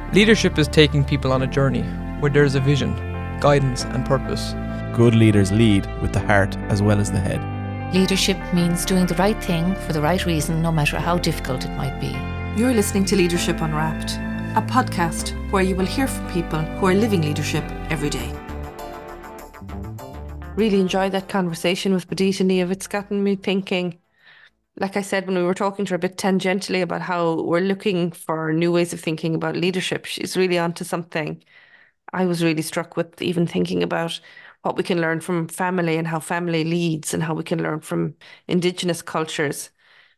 Leadership is taking people on a journey where there's a vision, guidance and purpose. Good leaders lead with the heart as well as the head. Leadership means doing the right thing for the right reason, no matter how difficult it might be. You're listening to Leadership Unwrapped, a podcast where you will hear from people who are living leadership every day. Really enjoyed that conversation with Perdita, Niamh. It's gotten me thinking, like I said, when we were talking to her a bit tangentially about how we're looking for new ways of thinking about leadership, she's really onto something. I was really struck with even thinking about what we can learn from family and how family leads and how we can learn from Indigenous cultures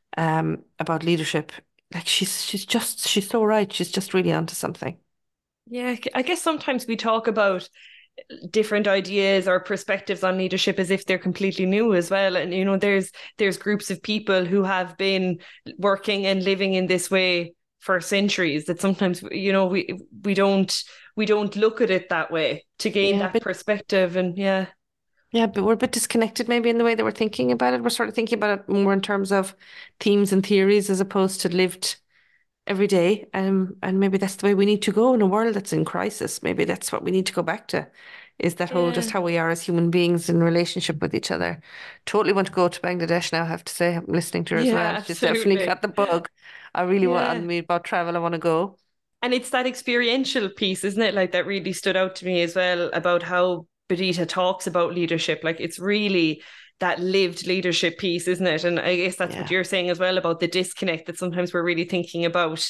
about leadership. Like she's so right. She's just really onto something. Yeah, I guess sometimes we talk about different ideas or perspectives on leadership as if they're completely new as well. And, you know, there's groups of people who have been working and living in this way for centuries that sometimes, you know, we don't look at it that way to gain that perspective. And yeah, but we're a bit disconnected maybe in the way that we're thinking about it. We're sort of thinking about it more in terms of themes and theories as opposed to lived every day. And maybe that's the way we need to go in a world that's in crisis. Maybe that's what we need to go back to, is that whole just how we are as human beings in relationship with each other. Totally want to go to Bangladesh now, I have to say. I'm listening to her as well. She's definitely got the bug. I really want, on me about travel, I want to go. And it's that experiential piece, isn't it? Like that really stood out to me as well about how Perdita talks about leadership. Like it's really that lived leadership piece, isn't it? And I guess that's what you're saying as well about the disconnect, that sometimes we're really thinking about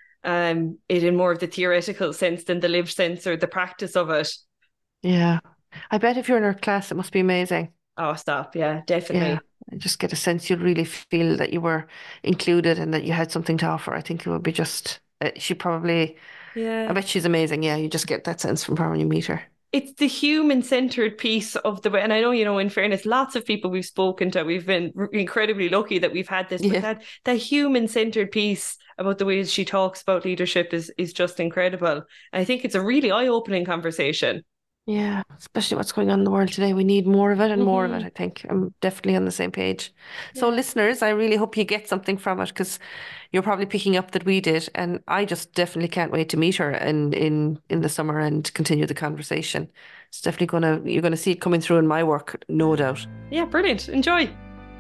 it in more of the theoretical sense than the lived sense or the practice of it. Yeah. I bet if you're in her class, it must be amazing. Oh, stop. Yeah, definitely. Yeah. I just get a sense you'd really feel that you were included and that you had something to offer. I think it would be just, she probably, I bet she's amazing. Yeah, you just get that sense from her when you meet her. It's the human-centered piece of the way, and I know, you know, in fairness, lots of people we've spoken to, we've been incredibly lucky that we've had this, but that human-centered piece about the ways she talks about leadership is just incredible. I think it's a really eye-opening conversation. Yeah, especially what's going on in the world today. We need more of it and more of it, I think. I'm definitely on the same page. So listeners, I really hope you get something from it, because you're probably picking up that we did. And I just definitely can't wait to meet her in the summer and continue the conversation. It's definitely you're gonna see it coming through in my work, no doubt. Yeah, brilliant. Enjoy.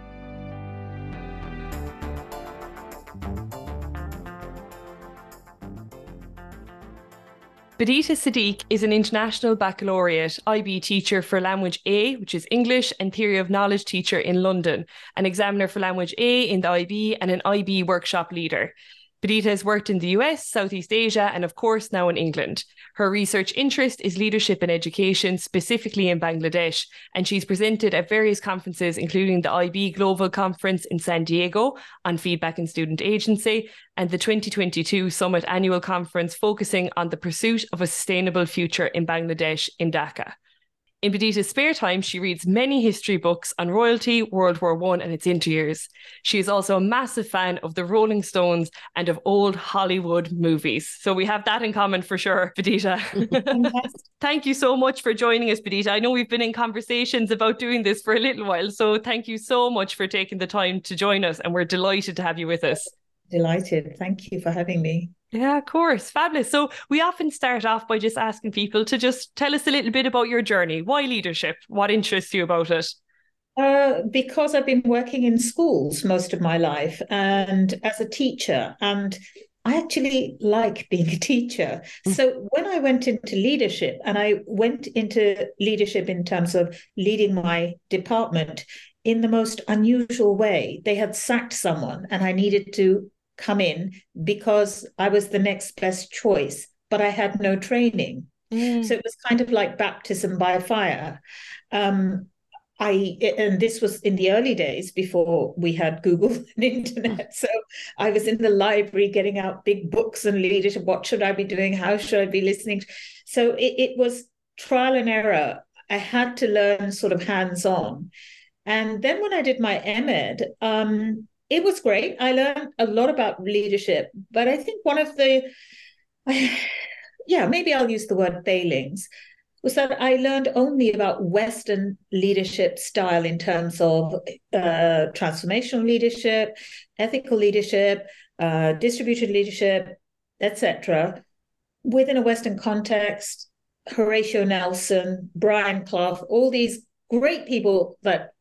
Perdita Sadiq is an International Baccalaureate IB teacher for Language A, which is English, and Theory of Knowledge teacher in London, an examiner for Language A in the IB, and an IB workshop leader. Perdita has worked in the US, Southeast Asia, and of course now in England. Her research interest is leadership and education, specifically in Bangladesh, and she's presented at various conferences, including the IB Global Conference in San Diego on feedback and student agency, and the 2022 Summit Annual Conference focusing on the pursuit of a sustainable future in Bangladesh in Dhaka. In Perdita's spare time, she reads many history books on royalty, World War I and its interyears. She is also a massive fan of the Rolling Stones and of old Hollywood movies. So we have that in common for sure, Perdita. Thank you so much for joining us, Perdita. I know we've been in conversations about doing this for a little while, so thank you so much for taking the time to join us, and we're delighted to have you with us. Delighted. Thank you for having me. Yeah, of course. Fabulous. So we often start off by just asking people to just tell us a little bit about your journey. Why leadership? What interests you about it? Because I've been working in schools most of my life and as a teacher, and I actually like being a teacher. So when I went into leadership, and I went into leadership in terms of leading my department in the most unusual way. They had sacked someone and I needed to come in because I was the next best choice, but I had no training. So it was kind of like baptism by fire. And this was in the early days before we had Google and internet. So I was in the library getting out big books and leadership. What should I be doing? How should I be listening? So it was trial and error. I had to learn sort of hands-on. And then when I did my MEd, it was great. I learned a lot about leadership, but I think one of the, maybe I'll use the word failings, was that I learned only about Western leadership style in terms of transformational leadership, ethical leadership, distributed leadership, etc. within a Western context, Horatio Nelson, Brian Clough, all these great people that,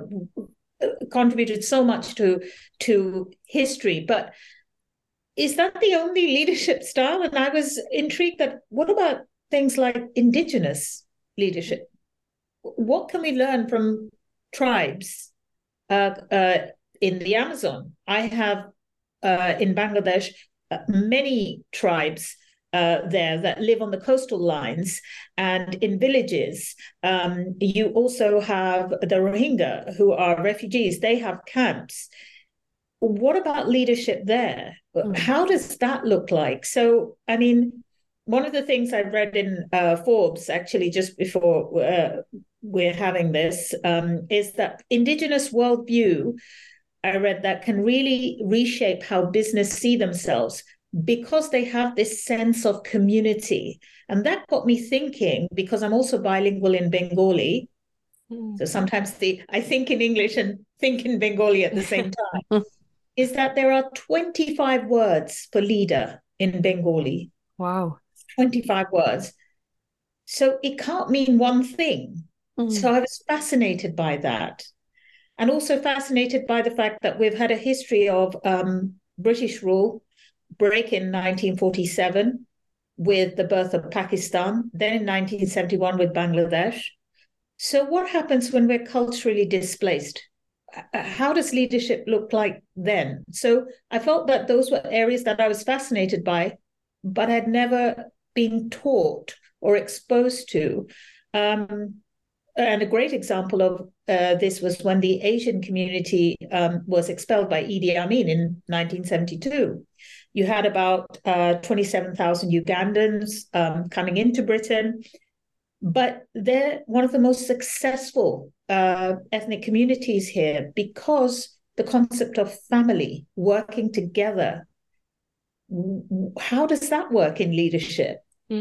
contributed so much to history. But is that the only leadership style? And I was intrigued that what about things like indigenous leadership? What can we learn from tribes in the Amazon? I have in Bangladesh many tribes there that live on the coastal lines and in villages. You also have the Rohingya, who are refugees. They have camps. What about leadership there? How does that look like? So, I mean, one of the things I read in Forbes, actually, just before we're having this, is that indigenous worldview, I read, that can really reshape how business see themselves, because they have this sense of community. And that got me thinking, because I'm also bilingual in Bengali. So sometimes I think in English and think in Bengali at the same time, is that there are 25 words for leader in Bengali. Wow. 25 words. So it can't mean one thing. So I was fascinated by that. And also fascinated by the fact that we've had a history of British rule break in 1947 with the birth of Pakistan, then in 1971 with Bangladesh. So what happens when we're culturally displaced? How does leadership look like then? So I felt that those were areas that I was fascinated by, but had never been taught or exposed to. And a great example of this was when the Asian community was expelled by Idi Amin in 1972. You had about 27,000 Ugandans coming into Britain, but they're one of the most successful ethnic communities here because the concept of family, working together. How does that work in leadership?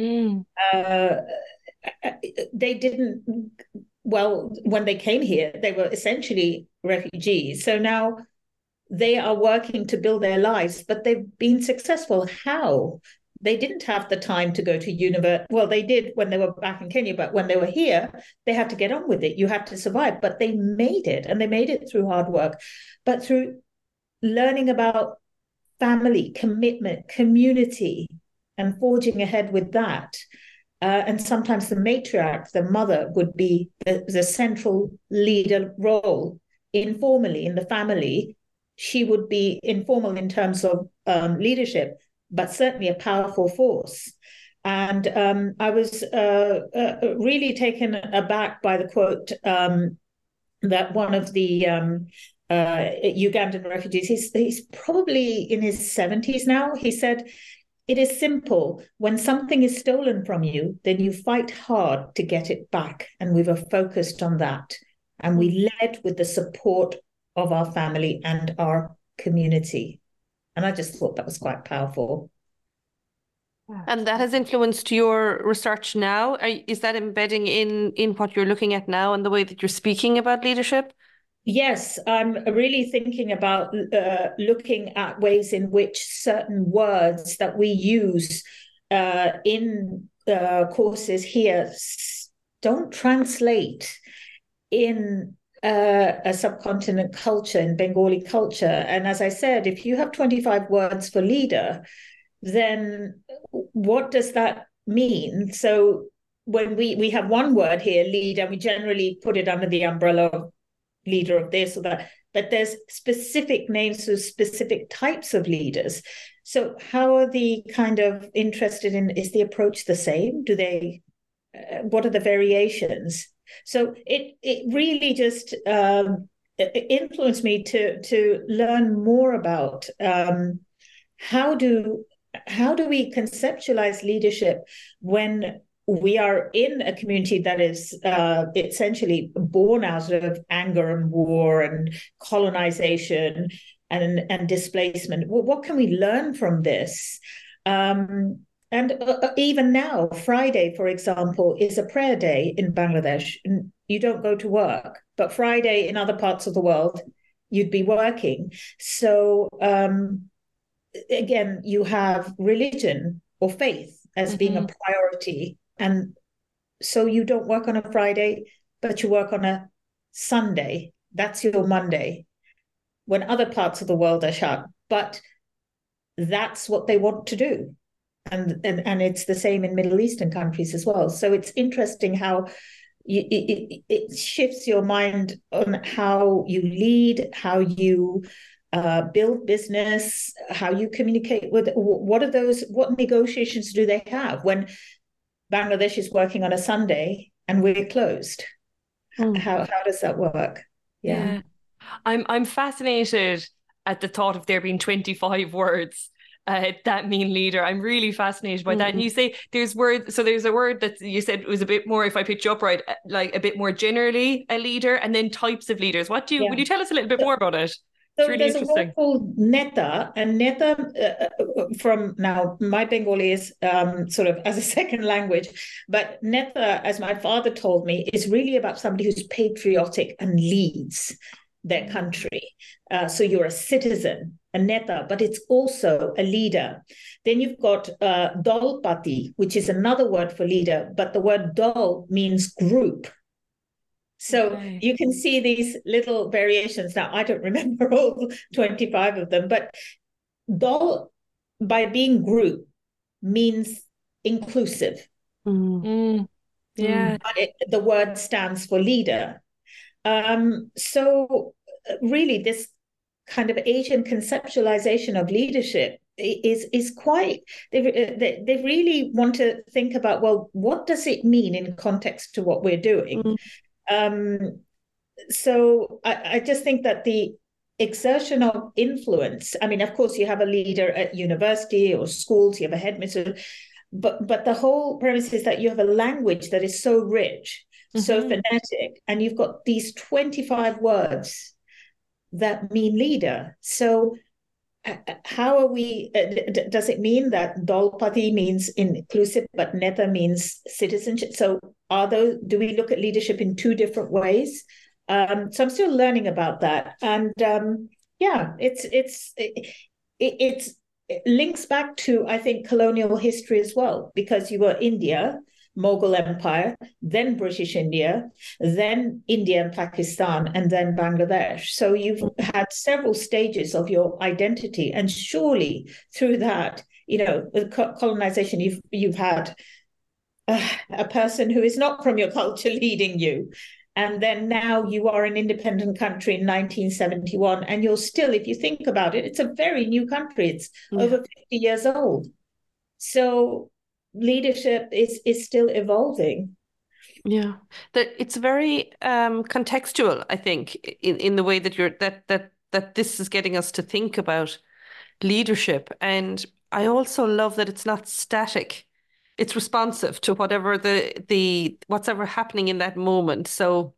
They didn't, well, when they came here, they were essentially refugees. So now they are working to build their lives, but they've been successful. How? They didn't have the time to go to university. Well, they did when they were back in Kenya, but when they were here, they had to get on with it. You had to survive, but they made it, and they made it through hard work, but through learning about family, commitment, community, and forging ahead with that. And sometimes the matriarch, the mother, would be the central leader role informally in the family. She would be informal in terms of leadership, but certainly a powerful force. And I was really taken aback by the quote that one of the Ugandan refugees, he's probably in his 70s now, he said, "It is simple. When something is stolen from you, then you fight hard to get it back." And we were focused on that. And we led with the support of our family and our community. And I just thought that was quite powerful. And that has influenced your research now? Is that embedding in what you're looking at now and the way that you're speaking about leadership? Yes, I'm really thinking about looking at ways in which certain words that we use in courses here don't translate in a subcontinent culture, in Bengali culture. And as I said, if you have 25 words for leader, then what does that mean? So when we have one word here, leader, we generally put it under the umbrella of leader of this or that, but there's specific names for specific types of leaders. So how are the kind of interested in, is the approach the same? Do they, what are the variations? So it really just influenced me to learn more about how do we conceptualize leadership when we are in a community that is essentially born out of anger and war and colonization and displacement. What can we learn from this? And even now, Friday, for example, is a prayer day in Bangladesh. You don't go to work, but Friday in other parts of the world, you'd be working. So again, you have religion or faith as being a priority. And so you don't work on a Friday, but you work on a Sunday. That's your Monday, when other parts of the world are shut. But that's what they want to do. And it's the same in Middle Eastern countries as well. So it's interesting how it shifts your mind on how you lead, how you build business, how you communicate with, what negotiations do they have when Bangladesh is working on a Sunday and we're closed? How does that work? Yeah. I'm fascinated at the thought of there being 25 words that mean leader. I'm really fascinated by that. And you say there's words, so there's a word that you said was a bit more, if I picked you up right, like a bit more generally a leader, and then types of leaders. Would you tell us a little bit more about it? So really there's a word called neta, and neta from, now my Bengali is sort of as a second language, but neta, as my father told me, is really about somebody who's patriotic and leads their country. So you're a citizen, a neta, but it's also a leader. Then you've got dolpati, which is another word for leader, but the word dol means group. So you can see these little variations. Now, I don't remember all 25 of them, but dol, by being group, means inclusive. Yeah. The word stands for leader. So really, this kind of Asian conceptualization of leadership is quite, they really want to think about, well, what does it mean in context to what we're doing? So I just think that the exertion of influence, I mean, of course, you have a leader at university or schools, you have a headmistress, but the whole premise is that you have a language that is so rich, so phonetic, and you've got these 25 words that mean leader. So how are we, does it mean that Dolpati means inclusive, but Neta means citizenship? So do we look at leadership in two different ways? So I'm still learning about that. And it links back to, I think, colonial history as well, because you were India, Mughal Empire, then British India, then India and Pakistan, and then Bangladesh. So you've had several stages of your identity, and surely through that, with colonization, you've had a person who is not from your culture leading you. And then now you are an independent country in 1971, and you're still, if you think about it, it's a very new country. It's over 50 years old. So leadership is still evolving. Yeah, that it's very contextual, I think, in the way that that this is getting us to think about leadership. And I also love that it's not static. It's responsive to whatever what's ever happening in that moment. So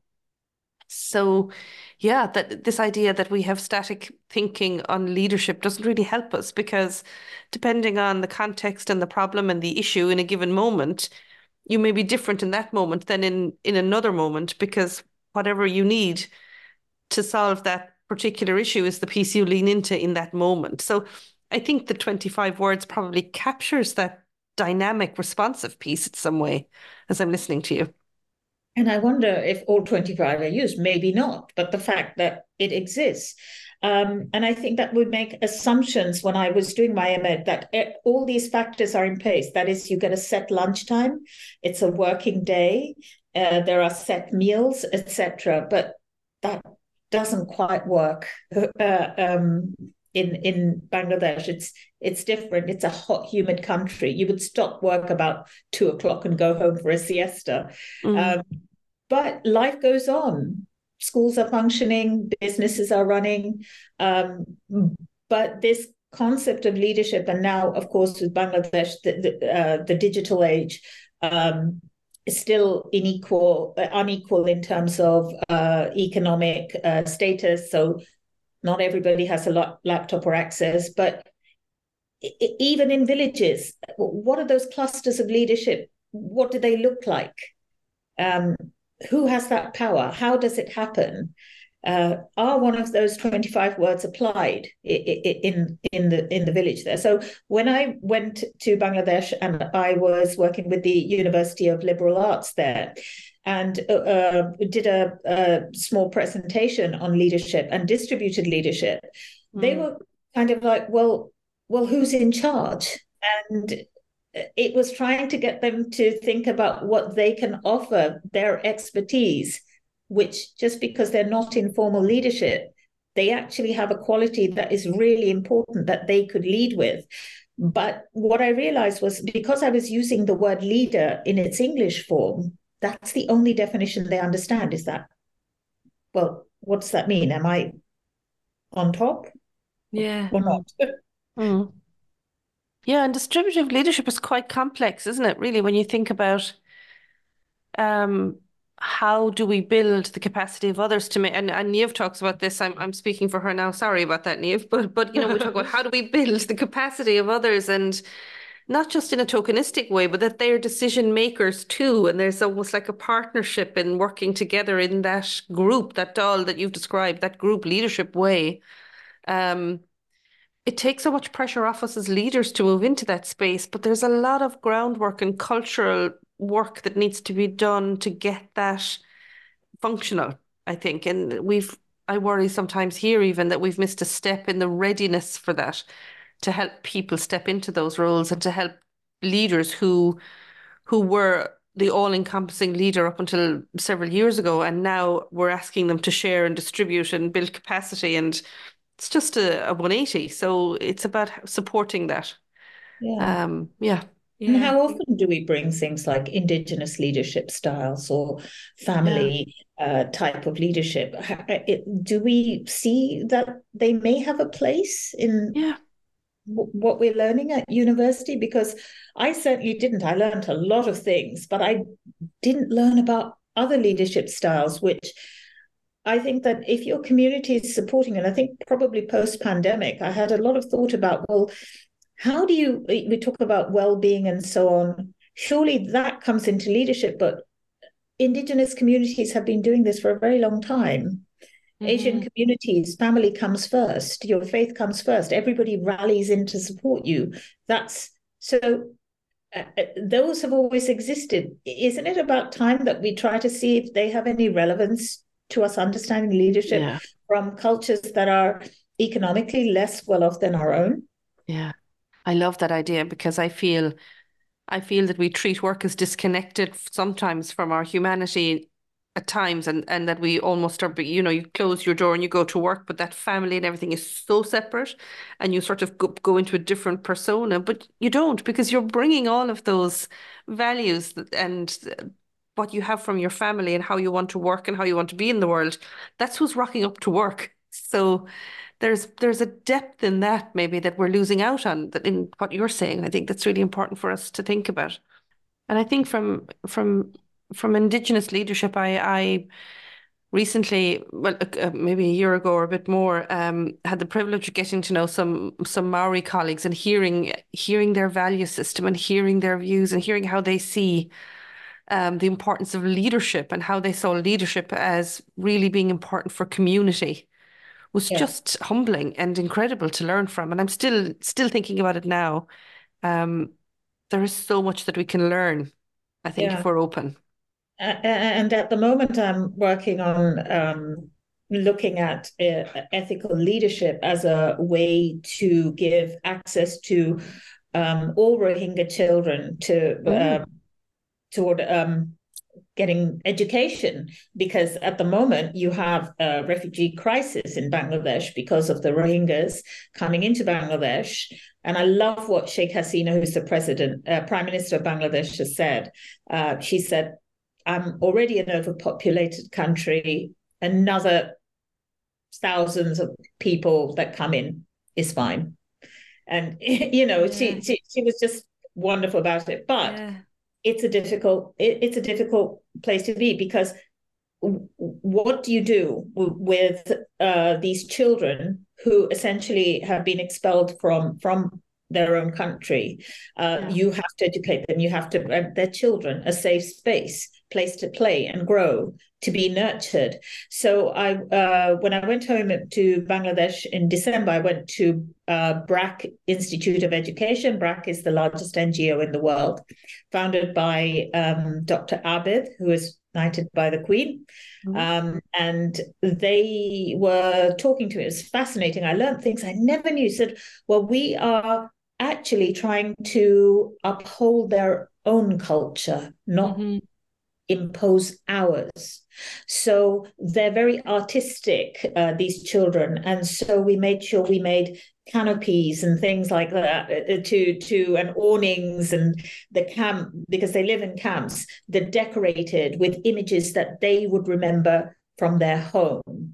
yeah, that this idea that we have static thinking on leadership doesn't really help us, because depending on the context and the problem and the issue in a given moment, you may be different in that moment than in another moment, because whatever you need to solve that particular issue is the piece you lean into in that moment. So I think the 25 words probably captures that dynamic, responsive piece in some way as I'm listening to you. And I wonder if all 25 are used. Maybe not, but the fact that it exists. And I think that would make assumptions when I was doing my MEd that all these factors are in place. That is, you get a set lunchtime, it's a working day, there are set meals, etc. But that doesn't quite work in Bangladesh. It's different. It's a hot, humid country. You would stop work about 2:00 and go home for a siesta. But life goes on. Schools are functioning, businesses are running. But this concept of leadership, and now, of course, with Bangladesh, the digital age, is still unequal in terms of economic status. So not everybody has a laptop or access, but even in villages, what are those clusters of leadership? What do they look like? Who has that power? How does it happen? are one of those 25 words applied in the village there. So when I went to Bangladesh and I was working with the University of Liberal Arts there, and did a small presentation on leadership and distributed leadership, they were kind of like, well, who's in charge? And it was trying to get them to think about what they can offer, their expertise, which just because they're not in formal leadership, they actually have a quality that is really important that they could lead with. But what I realized was, because I was using the word leader in its English form, that's the only definition they understand. Is that, well, what does that mean? Am I on top? Yeah. Or not? Yeah, and distributive leadership is quite complex, isn't it, really, when you think about how do we build the capacity of others to make, and Niamh talks about this. I'm speaking for her now. Sorry about that, Niamh. But we talk about how do we build the capacity of others, and not just in a tokenistic way, but that they're decision makers too. And there's almost like a partnership in working together in that group, that Dáil that you've described, that group leadership way. It takes so much pressure off us as leaders to move into that space, but there's a lot of groundwork and cultural work that needs to be done to get that functional, I think. And I worry sometimes here even that we've missed a step in the readiness for that, to help people step into those roles and to help leaders who were the all-encompassing leader up until several years ago, and now we're asking them to share and distribute and build capacity, and it's just a 180. So it's about supporting that. Yeah. Yeah. And how often do we bring things like Indigenous leadership styles or family type of leadership? Do we see that they may have a place in what we're learning at university? Because I certainly didn't. I learned a lot of things, but I didn't learn about other leadership styles, which I think that if your community is supporting, and I think probably post-pandemic, I had a lot of thought about, well, how do we talk about well-being and so on. Surely that comes into leadership, but Indigenous communities have been doing this for a very long time. Asian communities, family comes first, your faith comes first, everybody rallies in to support you. Those have always existed. Isn't it about time that we try to see if they have any relevance to us understanding leadership from cultures that are economically less well off than our own? Yeah, I love that idea, because I feel that we treat work as disconnected sometimes from our humanity at times, and that we almost are, you close your door and you go to work, but that family and everything is so separate, and you sort of go into a different persona, but you don't, because you're bringing all of those values and what you have from your family and how you want to work and how you want to be in the world. That's who's rocking up to work. So there's a depth in that maybe that we're losing out on, that in what you're saying. I think that's really important for us to think about. And I think from Indigenous leadership, I recently, well, maybe a year ago or a bit more, had the privilege of getting to know some Maori colleagues and hearing their value system and hearing their views and hearing how they see the importance of leadership and how they saw leadership as really being important for community was just humbling and incredible to learn from. And I'm still thinking about it now. There is so much that we can learn, I think, if we're open. And at the moment, I'm working on looking at ethical leadership as a way to give access to all Rohingya children toward getting education, because at the moment you have a refugee crisis in Bangladesh because of the Rohingyas coming into Bangladesh. And I love what Sheikh Hasina, who's the Prime Minister of Bangladesh, has said. She said, I'm already an overpopulated country. Another thousands of people that come in is fine. And, she was just wonderful about it. But it's a difficult place to be, because what do you do with these children who essentially have been expelled from their own country. You have to educate them. You have to grant their children a safe space, place to play and grow, to be nurtured. So when I went home to Bangladesh in December, I went to BRAC Institute of Education. BRAC is the largest NGO in the world, founded by Dr. Abid, who is knighted by the Queen. And they were talking to me. It was fascinating. I learned things I never knew. Said, well, we are actually trying to uphold their own culture, not impose ours. So they're very artistic, these children. And so we made sure we made canopies and things like that and awnings, and the camp, because they live in camps, they're decorated with images that they would remember from their home.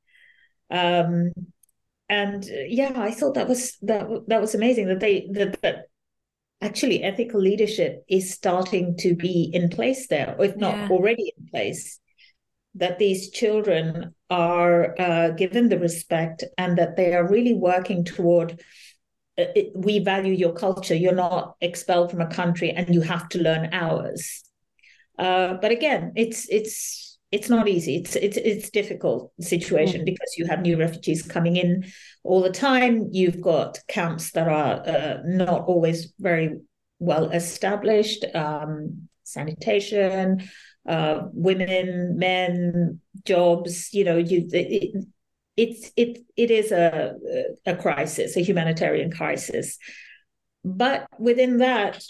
I thought that was amazing that actually ethical leadership is starting to be in place there, or if not already in place, that these children are given the respect, and that they are really working toward we value your culture. You're not expelled from a country and you have to learn ours. But again, it's not easy. It's a difficult situation because you have new refugees coming in all the time. You've got camps that are not always very well established, sanitation, women, men, jobs. It is a crisis, a humanitarian crisis. But within that,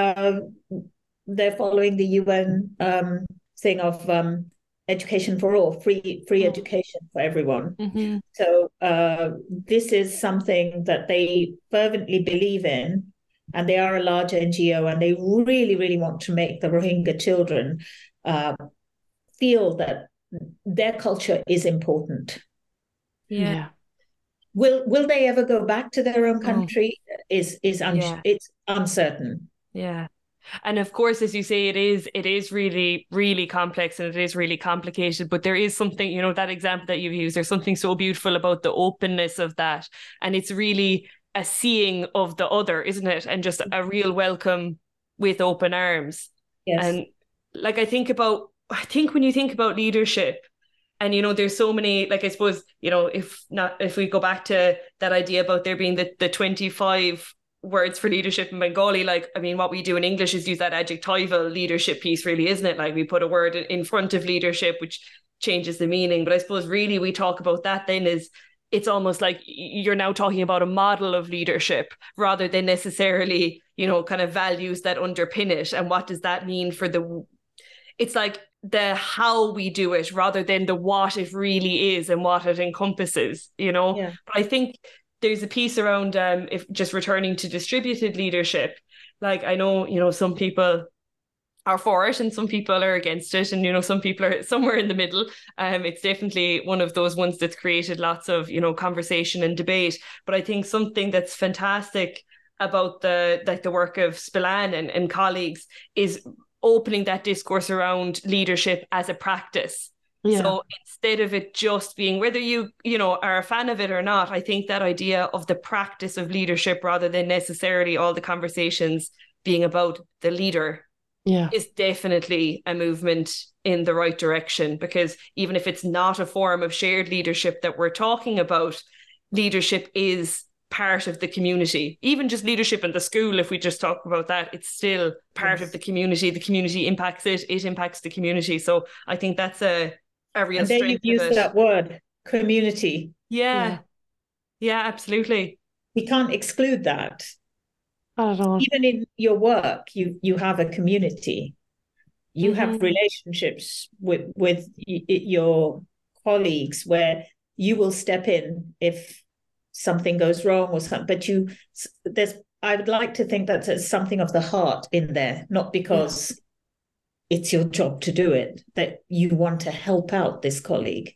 they're following the UN thing of education for all, free education for everyone. So this is something that they fervently believe in, and they are a large NGO, and they really, really want to make the Rohingya children feel that their culture is important. Yeah. Will they ever go back to their own country? It's uncertain. Yeah. And of course, as you say, it is really, really complex, and it is really complicated. But there is something, that example that you've used, there's something so beautiful about the openness of that. And it's really a seeing of the other, isn't it? And just a real welcome with open arms. Yes. And I think when you think about leadership, and, there's so many, I suppose, if we go back to that idea about there being the 25 words for leadership in Bengali, what we do in English is use that adjectival leadership piece, really, isn't it? We put a word in front of leadership, which changes the meaning. But I suppose really we talk about that then is it's almost like you're now talking about a model of leadership rather than necessarily, kind of values that underpin it. And what does that mean for it's like the how we do it rather than the what it really is and what it encompasses, But I think there's a piece around if just returning to distributed leadership. I know, some people are for it and some people are against it, and some people are somewhere in the middle. It's definitely one of those ones that's created lots of conversation and debate. But I think something that's fantastic about the work of Spillane and colleagues is opening that discourse around leadership as a practice. Yeah. So instead of it just being whether you are a fan of it or not, I think that idea of the practice of leadership rather than necessarily all the conversations being about the leader is definitely a movement in the right direction. Because even if it's not a form of shared leadership that we're talking about, leadership is part of the community. Even just leadership in the school, if we just talk about that, it's still part of the community. The community impacts it impacts the community. So I think that's a real and then strength. You've used that word, community. Yeah, absolutely. We can't exclude that. Not at all. Even in your work, you have a community. You have relationships with your colleagues where you will step in if something goes wrong or something. But I would like to think that there's something of the heart in there, not because it's your job to do it, that you want to help out this colleague.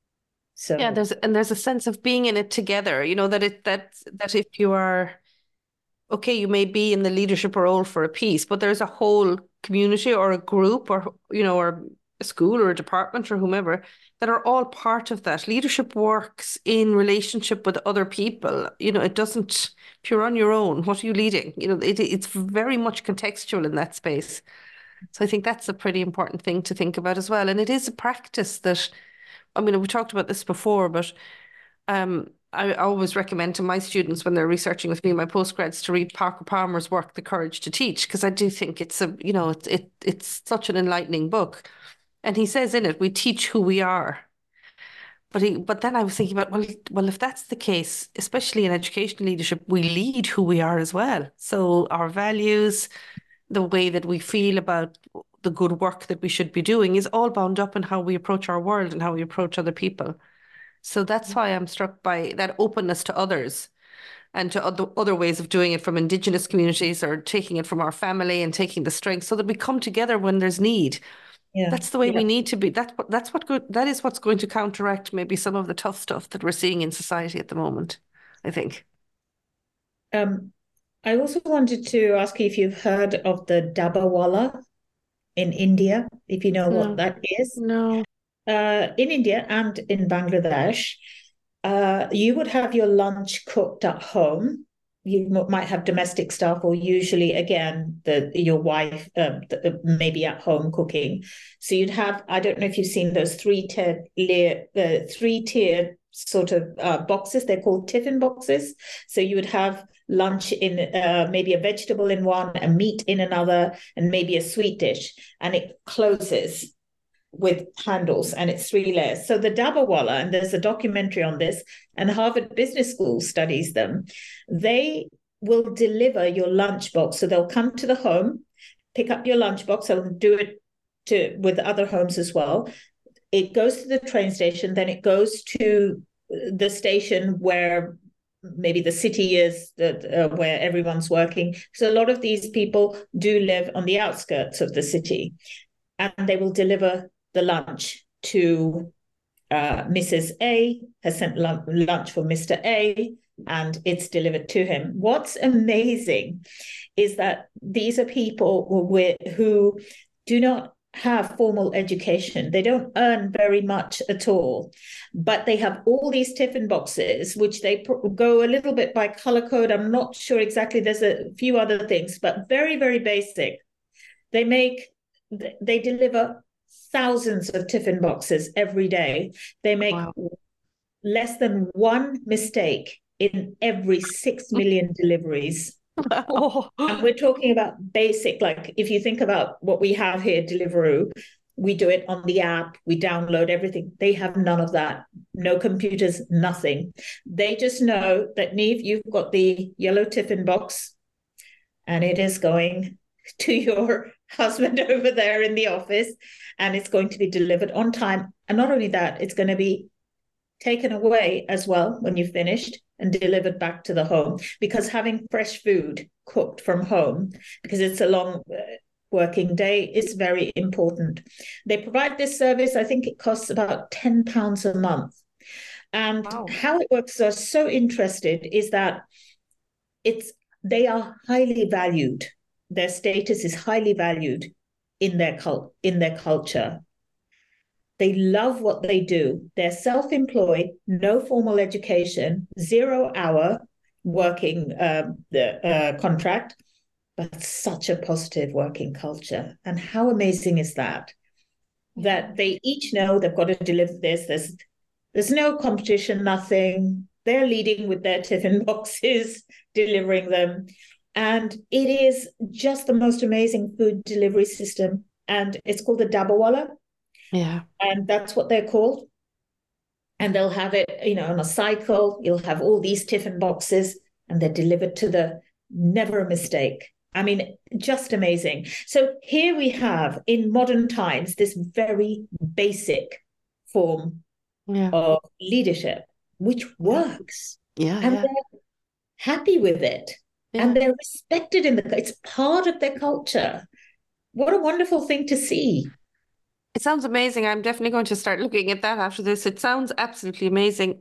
So there's a sense of being in it together, that if you are okay, you may be in the leadership role for a piece, but there's a whole community or a group or a school or a department or whomever, that are all part of that. Leadership works in relationship with other people. It doesn't, if you're on your own, what are you leading? It's very much contextual in that space. So I think that's a pretty important thing to think about as well. And it is a practice that, we talked about this before, but I always recommend to my students when they're researching with me, my postgrads, to read Parker Palmer's work, The Courage to Teach, because I do think it's it's such an enlightening book. And he says in it, we teach who we are. But then I was thinking about, well, if that's the case, especially in education leadership, we lead who we are as well. So our values, the way that we feel about the good work that we should be doing is all bound up in how we approach our world and how we approach other people. So that's why I'm struck by that openness to others and to other ways of doing it from Indigenous communities, or taking it from our family and taking the strength so that we come together when there's need. Yeah. That's the way we need to be. That is what's going to counteract maybe some of the tough stuff that we're seeing in society at the moment, I think. I also wanted to ask you if you've heard of the Dabawala in India, if you know what that is. No. In India and in Bangladesh, you would have your lunch cooked at home. You might have domestic staff, or usually, again, your wife maybe at home cooking. So you'd have, I don't know if you've seen those three-tiered sort of boxes. They're called tiffin boxes. So you would have lunch in maybe a vegetable in one, a meat in another, and maybe a sweet dish. And it closes with handles, and it's 3 layers. So the Dabawala, and there's a documentary on this, and Harvard Business School studies them, they will deliver your lunchbox. So they'll come to the home, pick up your lunchbox. They'll do it with other homes as well. It goes to the train station, then it goes to the station where maybe the city is, where everyone's working. So a lot of these people do live on the outskirts of the city, and they will deliver the lunch to Mrs. A, has sent lunch for Mr. A, and it's delivered to him. What's amazing is that these are people who do not have formal education. They don't earn very much at all, but they have all these tiffin boxes, which they go a little bit by color code. I'm not sure exactly. There's a few other things, but very, very basic. They deliver thousands of tiffin boxes every day. They make less than one mistake in every 6 million deliveries. And we're talking about basic, like if you think about what we have here, Deliveroo, we do it on the app, we download everything. They have none of that. No computers, nothing. They just know that, Niamh, you've got the yellow tiffin box, and it is going to your husband over there in the office, and it's going to be delivered on time. And not only that, it's going to be taken away as well when you've finished and delivered back to the home, because having fresh food cooked from home, because it's a long working day, is very important. They provide this service. I think it costs about £10 a month. And how it works, so I'm so interested, is that they are highly valued. Their status is highly valued in their culture. They love what they do. They're self-employed, no formal education, 0-hour working contract, but such a positive working culture. And how amazing is that? That they each know they've got to deliver this. There's no competition, nothing. They're leading with their tiffin boxes, delivering them. And it is just the most amazing food delivery system. And it's called the Dabawala. Yeah. And that's what they're called. And they'll have it, on a cycle. You'll have all these tiffin boxes, and they're delivered to never a mistake. I mean, just amazing. So here we have, in modern times, this very basic form of leadership, which works. And they're happy with it. And they're respected it's part of their culture. What a wonderful thing to see. It sounds amazing. I'm definitely going to start looking at that after this. It sounds absolutely amazing.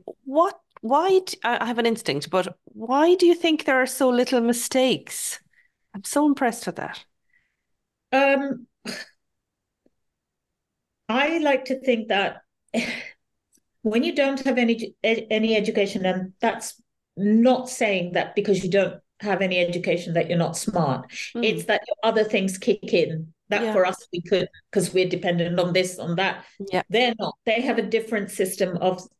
I have an instinct, but why do you think there are so little mistakes? I'm so impressed with that. I like to think that when you don't have any education, and that's not saying that because you don't have any education that you're not smart. It's that other things kick in that for us we could, because we're dependent on this, on that. Yeah. They're not. They have a different system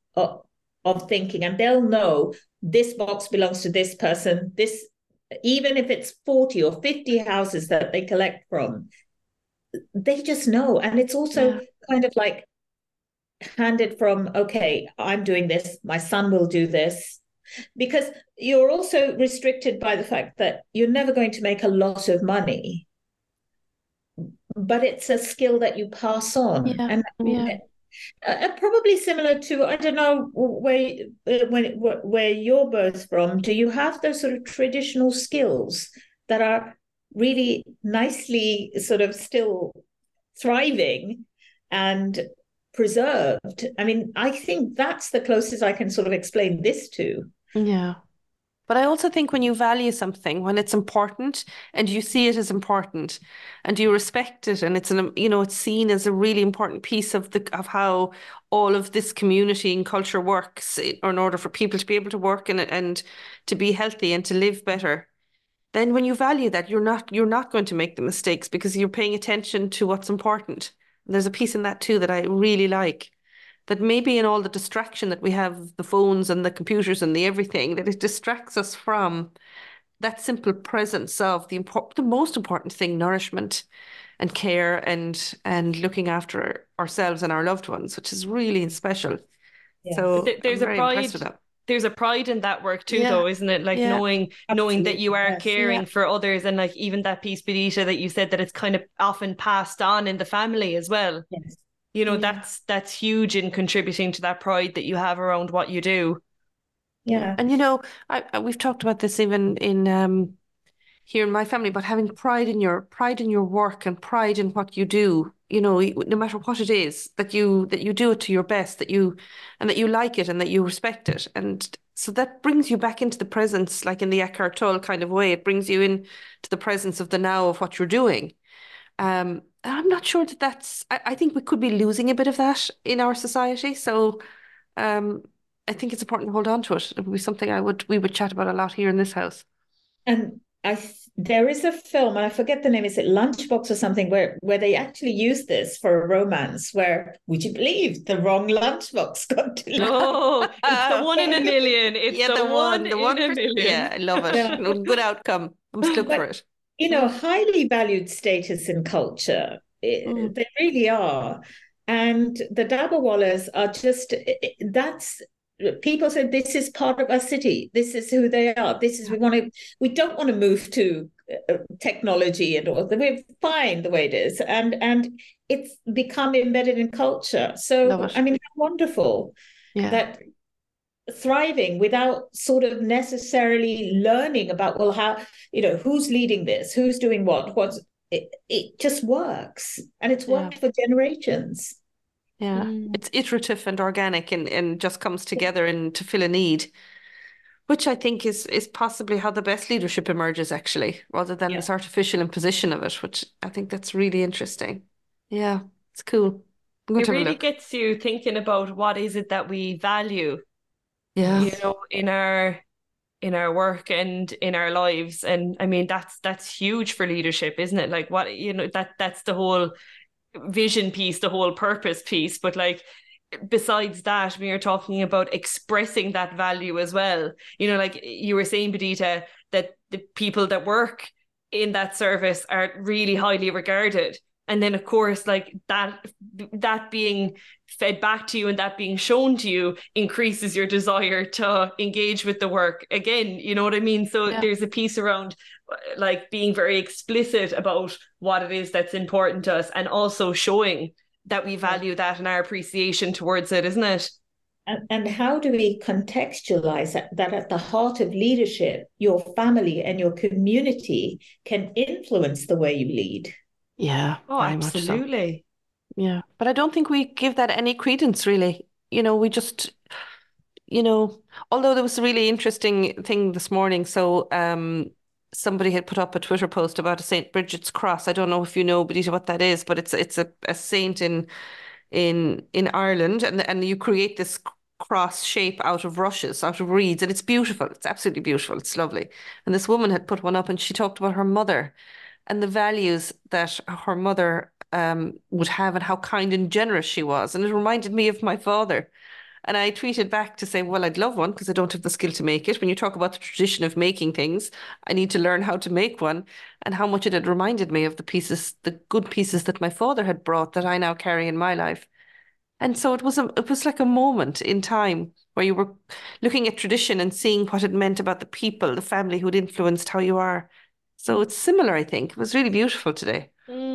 of thinking, and they'll know this box belongs to this person. This, even if it's 40 or 50 houses that they collect from, they just know. And it's also kind of like handed from, okay, I'm doing this, my son will do this, because you're also restricted by the fact that you're never going to make a lot of money, but it's a skill that you pass on. Probably similar to, I don't know where you're both from. Do you have those sort of traditional skills that are really nicely sort of still thriving and preserved? I mean, I think that's the closest I can sort of explain this to. Yeah. But I also think when you value something, when it's important and you see it as important and you respect it, and it's it's seen as a really important piece of how all of this community and culture works in order for people to be able to work and to be healthy and to live better, then when you value that, you're not going to make the mistakes because you're paying attention to what's important. And there's a piece in that too that I really like. That maybe in all the distraction that we have, the phones and the computers and the everything, that it distracts us from that simple presence of the most important thing, nourishment and care and looking after ourselves and our loved ones, which is really special. Yeah. So there's I'm very impressed with that. There's a pride in that work too, though, isn't it? Like knowing that you are caring for others, and like even that piece, Benita, that you said that it's kind of often passed on in the family as well. Yes. That's huge in contributing to that pride that you have around what you do. Yeah. And we've talked about this even in here in my family, about having pride in your work and pride in what you do, no matter what it is, that you do it to your best, that you like it and that you respect it. And so that brings you back into the presence, like in the Eckhart Tolle kind of way. It brings you in to the presence of the now of what you're doing. I'm not sure I think we could be losing a bit of that in our society. So I think it's important to hold on to it. It would be something we would chat about a lot here in this house. And there is a film, and I forget the name, is it Lunchbox or something, where they actually use this for a romance where, would you believe, the wrong lunchbox got to it's the one in a million. It's the one in a million. Yeah, I love it. Yeah. Good outcome. I must look for it. Highly valued status in culture. They really are. And the Dabbawallas are just, people say this is part of our city. This is who they are. We don't want to move to technology and all. We're fine the way it is. And it's become embedded in culture. So, I mean, how wonderful that thriving without sort of necessarily learning about, well, how, who's leading this, who's doing it just works. And it's worked for generations. Yeah, it's iterative and organic and just comes together and to fill a need, which I think is possibly how the best leadership emerges, actually, rather than this artificial imposition of it, which I think that's really interesting. Yeah, it's cool. It really gets you thinking about what is it that we value. Yeah. In our work and in our lives. And I mean, that's huge for leadership, isn't it? Like what, that's the whole vision piece, the whole purpose piece. But like, besides that, when you're talking about expressing that value as well, like you were saying, Benita, that the people that work in that service are really highly regarded. And then, of course, like that being fed back to you and that being shown to you increases your desire to engage with the work again. You know what I mean? So there's a piece around like being very explicit about what it is that's important to us, and also showing that we value that and our appreciation towards it, isn't it? And how do we contextualize that at the heart of leadership, your family and your community can influence the way you lead? Yeah. Oh, absolutely. So. Yeah. But I don't think we give that any credence, really. We just, although there was a really interesting thing this morning. So somebody had put up a Twitter post about a St. Bridget's cross. I don't know if you know, Benita, what that is, but it's a saint in in Ireland, and you create this cross shape out of rushes, out of reeds, and it's beautiful. It's absolutely beautiful. It's lovely. And this woman had put one up, and she talked about her mother and the values that her mother would have, and how kind and generous she was. And it reminded me of my father. And I tweeted back to say, well, I'd love one because I don't have the skill to make it. When you talk about the tradition of making things, I need to learn how to make one, and how much it had reminded me of the pieces, the good pieces that my father had brought that I now carry in my life. And so it was like a moment in time where you were looking at tradition and seeing what it meant about the people, the family who'd influenced how you are. So it's similar, I think. It was really beautiful today.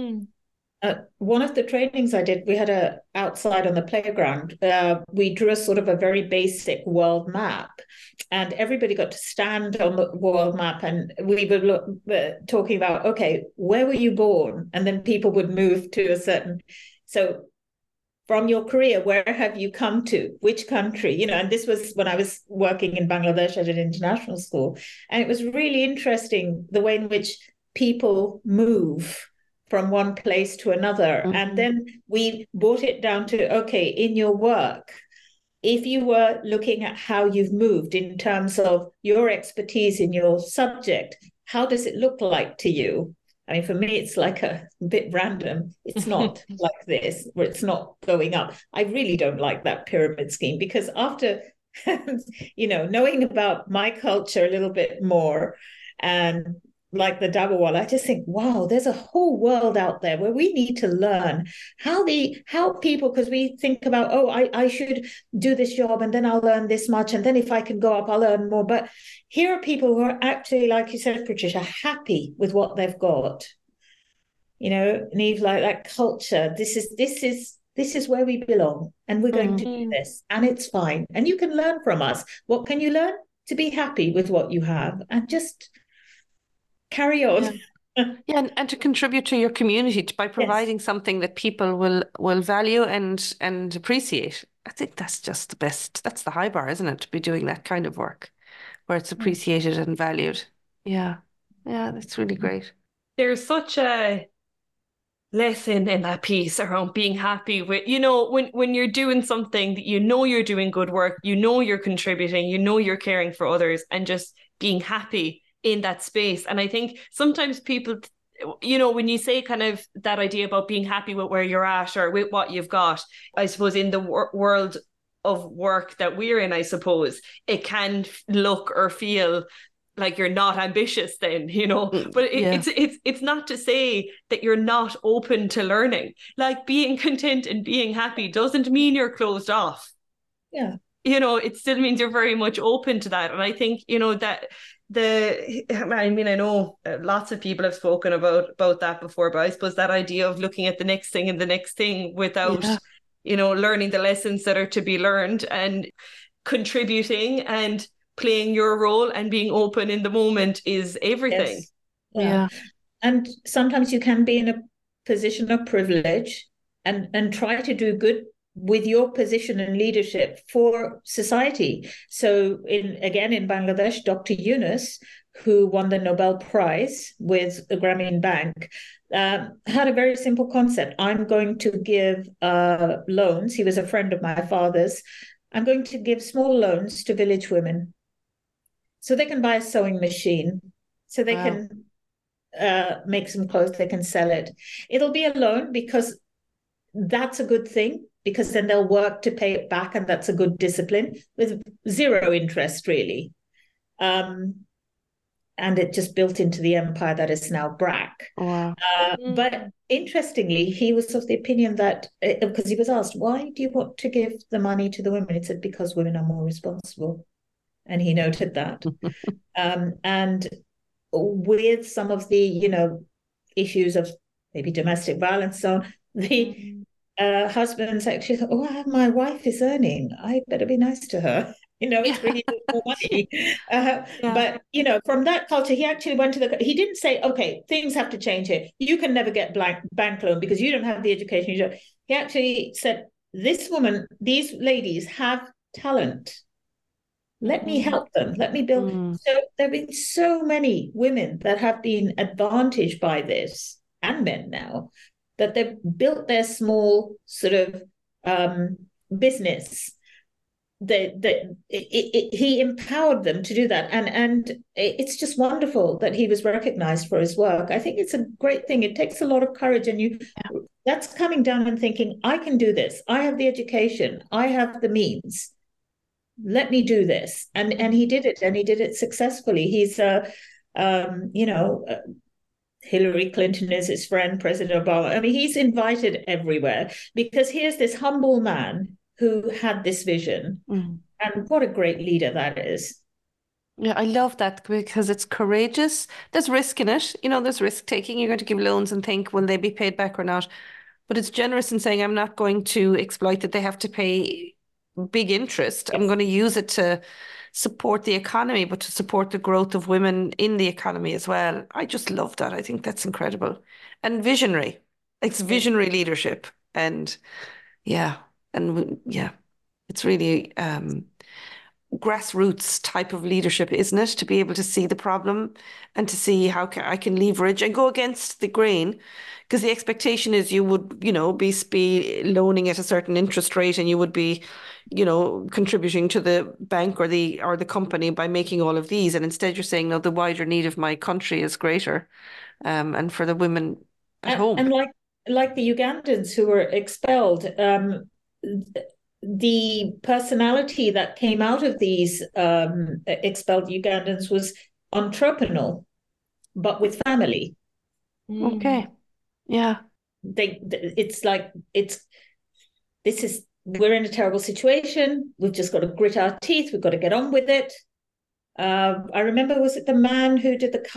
One of the trainings I did, we had outside on the playground, we drew a sort of a very basic world map, and everybody got to stand on the world map, and we were talking about, okay, where were you born? And then people would move to a certain, so from your career, where have you come to? Which country? And this was when I was working in Bangladesh at an international school. And it was really interesting the way in which people move from one place to another. Mm-hmm. And then we brought it down to, okay, in your work, if you were looking at how you've moved in terms of your expertise in your subject, how does it look like to you? I mean, for me, it's like a bit random. It's not like this, where it's not going up. I really don't like that pyramid scheme, because after, knowing about my culture a little bit more, and like the Dabawala, I just think, wow, there's a whole world out there where we need to learn how people, because we think about, I should do this job and then I'll earn this much, and then if I can go up, I'll earn more. But here are people who are actually, like you said, Patricia, happy with what they've got. And Eve, like that culture, this is where we belong, and we're going to do this, and it's fine. And you can learn from us. What can you learn? To be happy with what you have and just carry on. Yeah, and to contribute to your community by providing something that people will value and appreciate. I think that's just the best. That's the high bar, isn't it? To be doing that kind of work where it's appreciated and valued. Yeah, that's really great. There's such a lesson in that piece around being happy with, when you're doing something that you're doing good work, you're contributing, you're caring for others, and just being happy in that space. And I think sometimes people, when you say kind of that idea about being happy with where you're at or with what you've got, I suppose in the world of work that we're in, I suppose it can look or feel like you're not ambitious then, but it's not to say that you're not open to learning. Like, being content and being happy doesn't mean you're closed off. Yeah. It still means you're very much open to that. And I think, that I know lots of people have spoken about that before, but I suppose that idea of looking at the next thing and the next thing without, learning the lessons that are to be learned, and contributing and playing your role and being open in the moment is everything. Yes. Yeah. And sometimes you can be in a position of privilege and try to do good with your position and leadership for society. So in Bangladesh, Dr. Yunus, who won the Nobel Prize with the Grameen Bank, had a very simple concept. I'm going to give loans. He was a friend of my father's. I'm going to give small loans to village women so they can buy a sewing machine, so they can make some clothes, they can sell it. It'll be a loan because that's a good thing, because then they'll work to pay it back, and that's a good discipline with zero interest, really. And it just built into the empire that is now BRAC. Wow. But interestingly, he was of the opinion that, because he was asked, why do you want to give the money to the women? He said, because women are more responsible. And he noted that. And with some of the, issues of maybe domestic violence, so on, the husbands actually thought, my wife is earning, I better be nice to her. It's really more money. But, from that culture, he actually went to he didn't say, okay, things have to change here. You can never get bank loan because you don't have the education. He actually said, this woman, these ladies have talent. Let me help them. Let me build. So there have been so many women that have been advantaged by this, and men now, that they've built their small sort of business. He empowered them to do that, and it's just wonderful that he was recognized for his work. I think it's a great thing. It takes a lot of courage, and that's coming down and thinking, I can do this. I have the education. I have the means. Let me do this, and he did it, and he did it successfully. He's Hillary Clinton is his friend, President Obama. I mean, he's invited everywhere because here's this humble man who had this vision. And what a great leader that is. Yeah, I love that because it's courageous. There's risk in it. There's risk taking. You're going to give loans and think, will they be paid back or not? But it's generous in saying, I'm not going to exploit that they have to pay big interest. I'm going to use it to support the economy, but to support the growth of women in the economy as well. I just love that. I think that's incredible. And visionary. It's visionary leadership. And it's really grassroots type of leadership, isn't it? To be able to see the problem and to see how I can leverage and go against the grain, because the expectation is you would, be loaning at a certain interest rate, and you would be, contributing to the bank or the company by making all of these. And instead you're saying, no, the wider need of my country is greater, and for the women at home. And like the Ugandans who were expelled, the personality that came out of these expelled Ugandans was entrepreneurial, but with family. Okay. Yeah. We're in a terrible situation. We've just got to grit our teeth. We've got to get on with it. I remember, was it the man who did the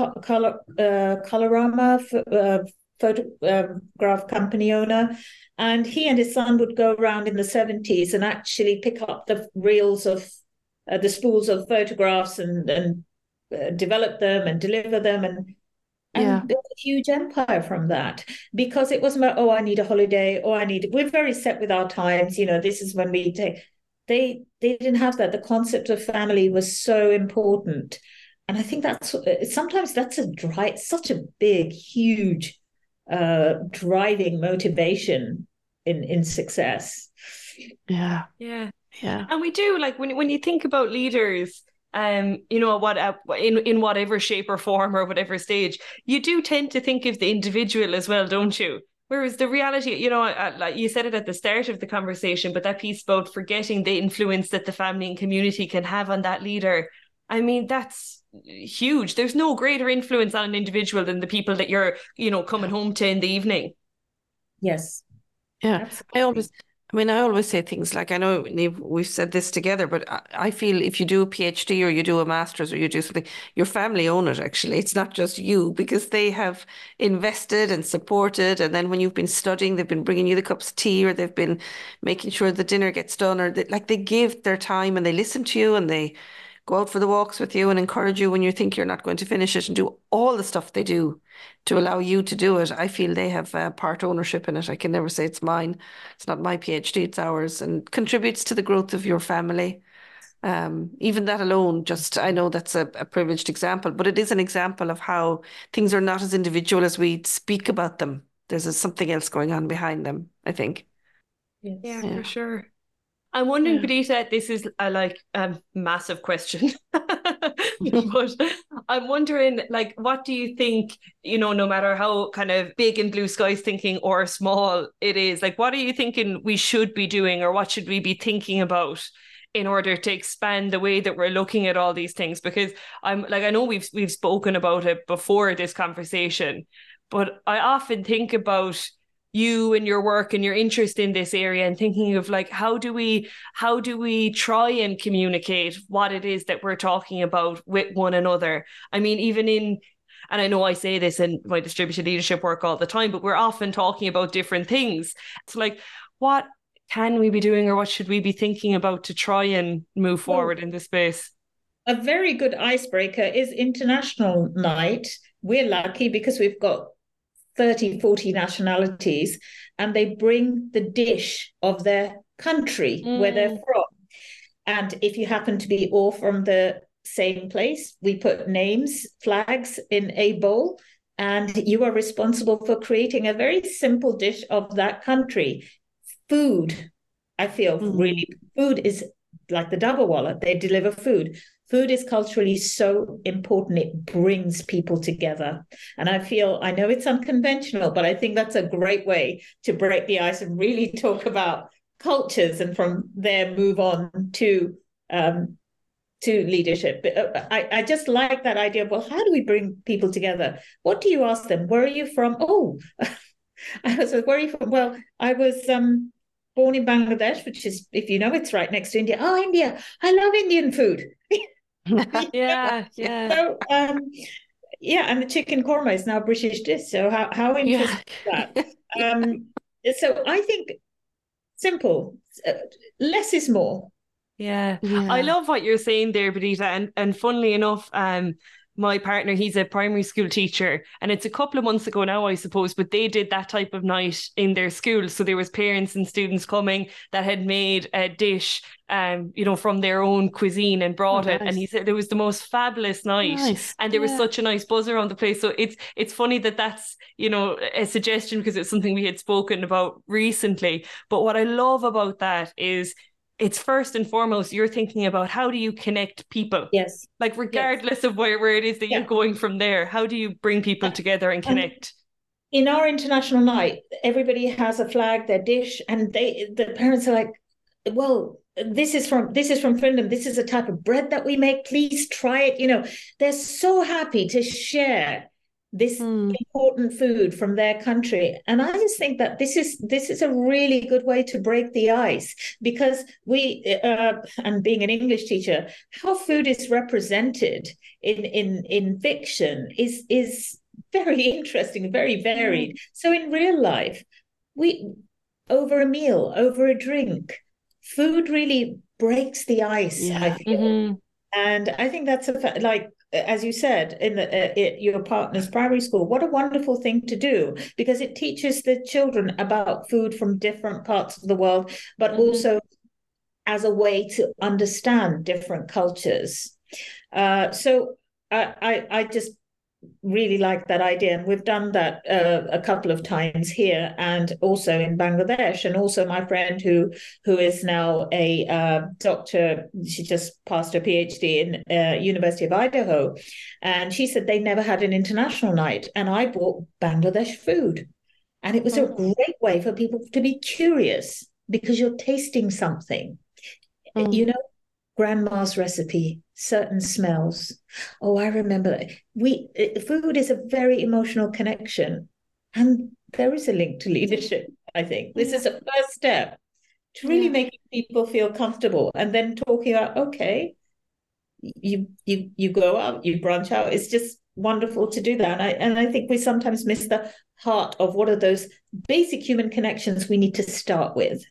Colorama photograph company owner? And he and his son would go around in the 70s and actually pick up the reels of the spools of photographs and develop them and deliver them and build a huge empire from that, because it wasn't about, I need a holiday, we're very set with our times, this is when we take. They didn't have that. The concept of family was so important. And I think sometimes that's such a big, huge driving motivation in success. Yeah. And we do, like, when you think about leaders, in whatever shape or form or whatever stage, you do tend to think of the individual as well, don't you? Whereas the reality, like you said it at the start of the conversation, but that piece about forgetting the influence that the family and community can have on that leader, I mean, that's huge. There's no greater influence on an individual than the people that you're, coming home to in the evening. Yes. Yeah. Absolutely. I always say things like, I know we've said this together, but I feel if you do a PhD or you do a master's or you do something, your family own it, actually. It's not just you, because they have invested and supported. And then when you've been studying, they've been bringing you the cups of tea, or they've been making sure the dinner gets done, or they give their time and they listen to you and they go out for the walks with you and encourage you when you think you're not going to finish it, and do all the stuff they do to allow you to do it. I feel they have part ownership in it. I can never say it's mine. It's not my PhD, it's ours, and contributes to the growth of your family. Even that alone, I know that's a privileged example, but it is an example of how things are not as individual as we speak about them. There's something else going on behind them, I think. Yes. Yeah, for sure. I'm wondering, Perdita, this is a massive question, but I'm wondering, what do you think, no matter how kind of big in blue skies thinking or small it is, what are you thinking we should be doing, or what should we be thinking about in order to expand the way that we're looking at all these things? Because I know we've spoken about it before this conversation, but I often think about you and your work and your interest in this area, and thinking of how do we try and communicate what it is that we're talking about with one another? I mean, and I know I say this in my distributed leadership work all the time, but we're often talking about different things. It's what can we be doing, or what should we be thinking about to try and move forward in this space? A very good icebreaker is International Night. We're lucky because we've got 30, 40 nationalities, and they bring the dish of their country where they're from. And if you happen to be all from the same place, we put names, flags in a bowl, and you are responsible for creating a very simple dish of that country. Food I feel really food is like the Dabawala. They deliver food. Food is culturally so important. It brings people together. And I know it's unconventional, but I think that's a great way to break the ice and really talk about cultures, and from there move on to leadership. I just like that idea of, well, how do we bring people together? What do you ask them? Where are you from? Oh, I was like, where are you from? Well, I was born in Bangladesh, which is, if you know, it's right next to India. Oh, India. I love Indian food. Yeah. So, and the chicken korma is now a British dish. So how interesting is that? So I think simple, less is more. Yeah. I love what you're saying there, Bodhita. And funnily enough, my partner, he's a primary school teacher, and it's a couple of months ago now, I suppose, but they did that type of night in their school. So there was parents and students coming that had made a dish, from their own cuisine and brought it. And he said it was the most fabulous night. And there was such a nice buzz around the place. So it's funny that that's, a suggestion, because it's something we had spoken about recently. But what I love about that is, it's first and foremost, you're thinking about how do you connect people? Yes. Like regardless of where it is that you're going from there, how do you bring people together and connect? In our international night, everybody has a flag, their dish, and the parents are like, well, this is from Finland. This is a type of bread that we make. Please try it. They're so happy to share this important food from their country. And I just think that this is a really good way to break the ice, because we, and being an English teacher, how food is represented in fiction is very interesting, very varied. So in real life, we, over a meal, over a drink, food really breaks the ice, I feel. And I think that's as you said, in your partner's primary school, what a wonderful thing to do, because it teaches the children about food from different parts of the world, but also as a way to understand different cultures. So I just really like that idea, and we've done that a couple of times here and also in Bangladesh. And also my friend who is now a doctor, she just passed her PhD in University of Idaho, and she said they never had an international night, and I brought Bangladesh food, and it was a great way for people to be curious, because you're tasting something, grandma's recipe, certain smells. Oh, I remember that. Food is a very emotional connection, and there is a link to leadership. I think this is a first step to really making people feel comfortable, and then talking about, okay, you go out, you branch out. It's just wonderful to do that. And I think we sometimes miss the heart of what are those basic human connections we need to start with.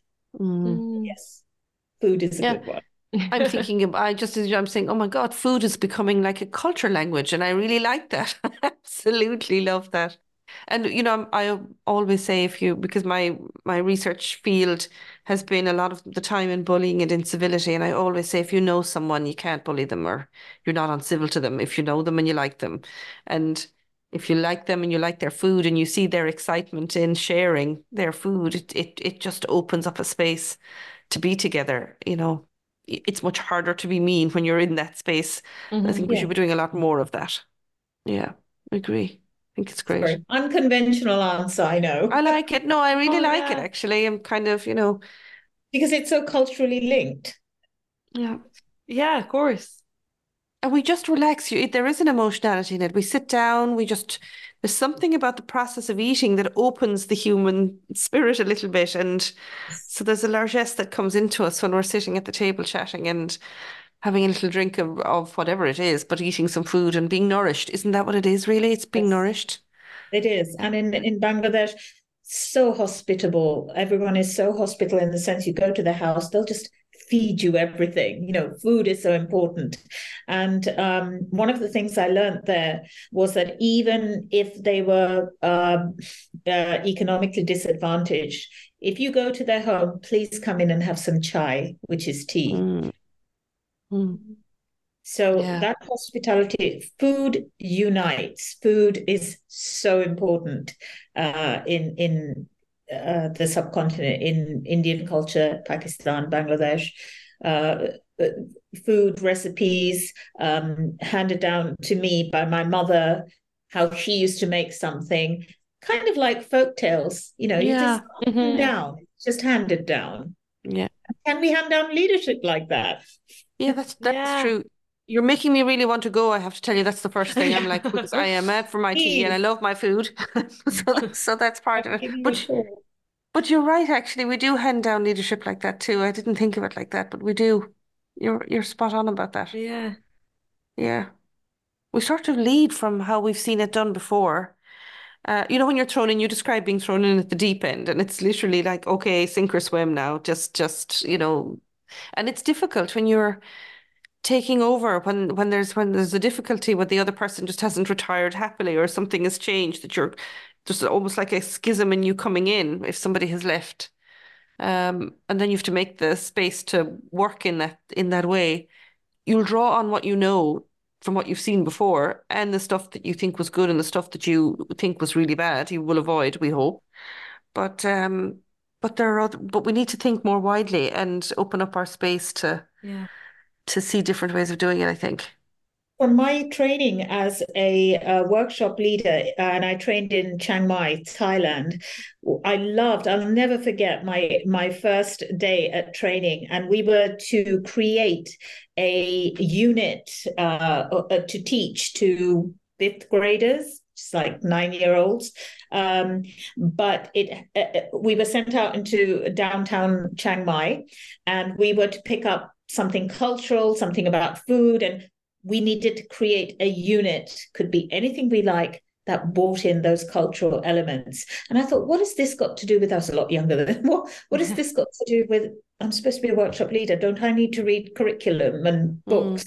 Yes, food is a good one. I'm thinking I'm saying, oh my God, food is becoming like a culture language. And I really like that. Absolutely love that. And, I always say because my research field has been a lot of the time in bullying and incivility. And I always say, if you know someone, you can't bully them, or you're not uncivil to them if you know them and you like them. And if you like them and you like their food and you see their excitement in sharing their food, it just opens up a space to be together, It's much harder to be mean when you're in that space. I think we should be doing a lot more of that. Yeah, I agree. I think it's great. Very unconventional answer, I know. I like it. No, I really like it, actually. I'm kind of, because it's so culturally linked. Yeah. Yeah, of course. And we just relax. There is an emotionality in it. We sit down, there's something about the process of eating that opens the human spirit a little bit. And so there's a largesse that comes into us when we're sitting at the table chatting and having a little drink of whatever it is, but eating some food and being nourished. Isn't that what it is, really? It's being nourished. It is. And in Bangladesh, so hospitable. Everyone is so hospitable in the sense you go to the house, they'll just feed you everything. Food is so important. And one of the things I learned there was that even if they were economically disadvantaged, if you go to their home, please come in and have some chai, which is tea. So that hospitality, food unites. Food is so important in the subcontinent, in Indian culture, Pakistan, Bangladesh, food recipes handed down to me by my mother, how she used to make something, kind of like folk tales, you just hand down, just handed down. Yeah. Can we hand down leadership like that? Yeah, that's true. You're making me really want to go. I have to tell you, that's the first thing I'm like, because I am out for my tea and I love my food. so that's part of it. But you're right, actually, we do hand down leadership like that too. I didn't think of it like that, but we do. You're spot on about that. Yeah. Yeah. We sort of lead from how we've seen it done before. When you're thrown in, you describe being thrown in at the deep end, and it's literally like, okay, sink or swim now. Just, and it's difficult when you're taking over, when there's a difficulty, when the other person just hasn't retired happily or something has changed, that you're just almost like a schism in you coming in if somebody has left. And then you have to make the space to work in that way. You'll draw on what you know from what you've seen before, and the stuff that you think was good and the stuff that you think was really bad, you will avoid, we hope. But we need to think more widely and open up our space to see different ways of doing it, I think. From my training as a workshop leader, and I trained in Chiang Mai, Thailand, I'll never forget my first day at training, and we were to create a unit to teach to fifth graders, just like 9-year-olds. But we were sent out into downtown Chiang Mai, and we were to pick up something cultural, something about food, and we needed to create a unit, could be anything we like, that brought in those cultural elements. And I thought, what has this got to do with us? A lot younger than what has this got to do with, I'm supposed to be a workshop leader, don't I need to read curriculum and books?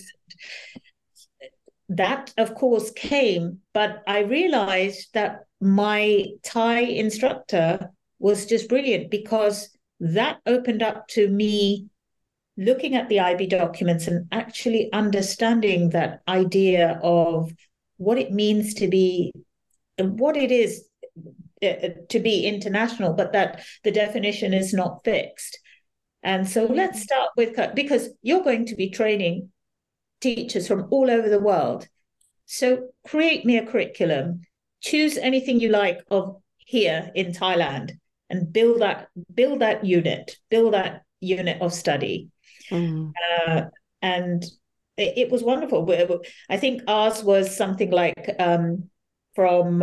That, of course, came, but I realized that my Thai instructor was just brilliant, because that opened up to me looking at the IB documents and actually understanding that idea of what it means to be, what it is to be international, but that the definition is not fixed. And so let's start with, because you're going to be training teachers from all over the world. So create me a curriculum, choose anything you like of here in Thailand, and build that unit of study. And it was wonderful. I think ours was something like from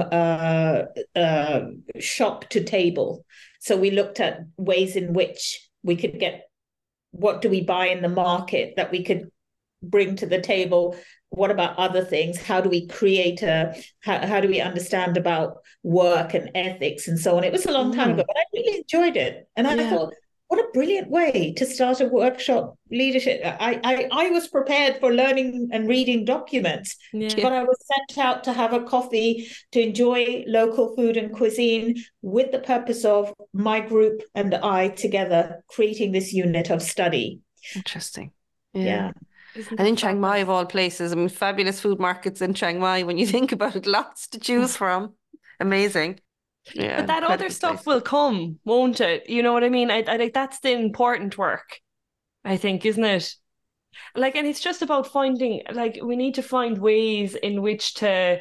shop to table. So we looked at ways in which we could get, what do we buy in the market that we could bring to the table? What about other things? How do we create how do we understand about work and ethics and so on? It was a long time ago, but I really enjoyed it. And I thought, what a brilliant way to start a workshop leadership. I was prepared for learning and reading documents, but I was sent out to have a coffee, to enjoy local food and cuisine, with the purpose of my group and I together creating this unit of study. Interesting. Yeah. And in Chiang Mai, of all places, I mean, fabulous food markets in Chiang Mai, when you think about it, lots to choose from. Amazing. Yeah, but that other stuff will come, won't it? You know what I mean? I think that's the important work, I think, isn't it? Like, and it's just about finding, like, we need to find ways in which to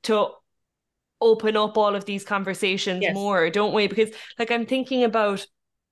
open up all of these conversations more, don't we? Because, like, I'm thinking about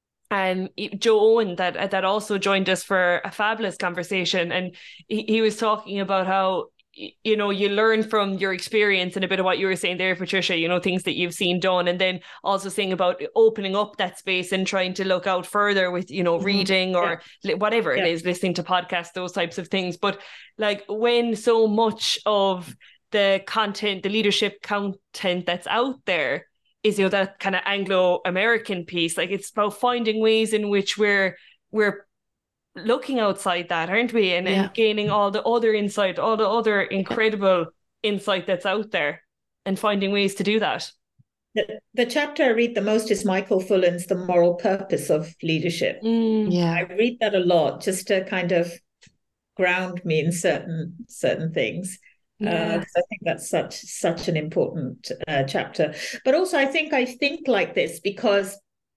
Joe Owen that also joined us for a fabulous conversation, and he was talking about how, you know, you learn from your experience, and a bit of what you were saying there, Patricia, you know, things that you've seen done, and then also saying about opening up that space and trying to look out further with, you know, reading or whatever it is, listening to podcasts, those types of things. But like, when so much of the content, the leadership content that's out there is, you know, that kind of Anglo-American piece, like, it's about finding ways in which we're looking outside that, aren't we? And gaining all the other insight, all the other incredible insight that's out there, and finding ways to do that. The chapter I read the most is Michael Fullan's The Moral Purpose of Leadership. I read that a lot, just to kind of ground me in certain things. Because I think that's such an important chapter. But also, I think like this because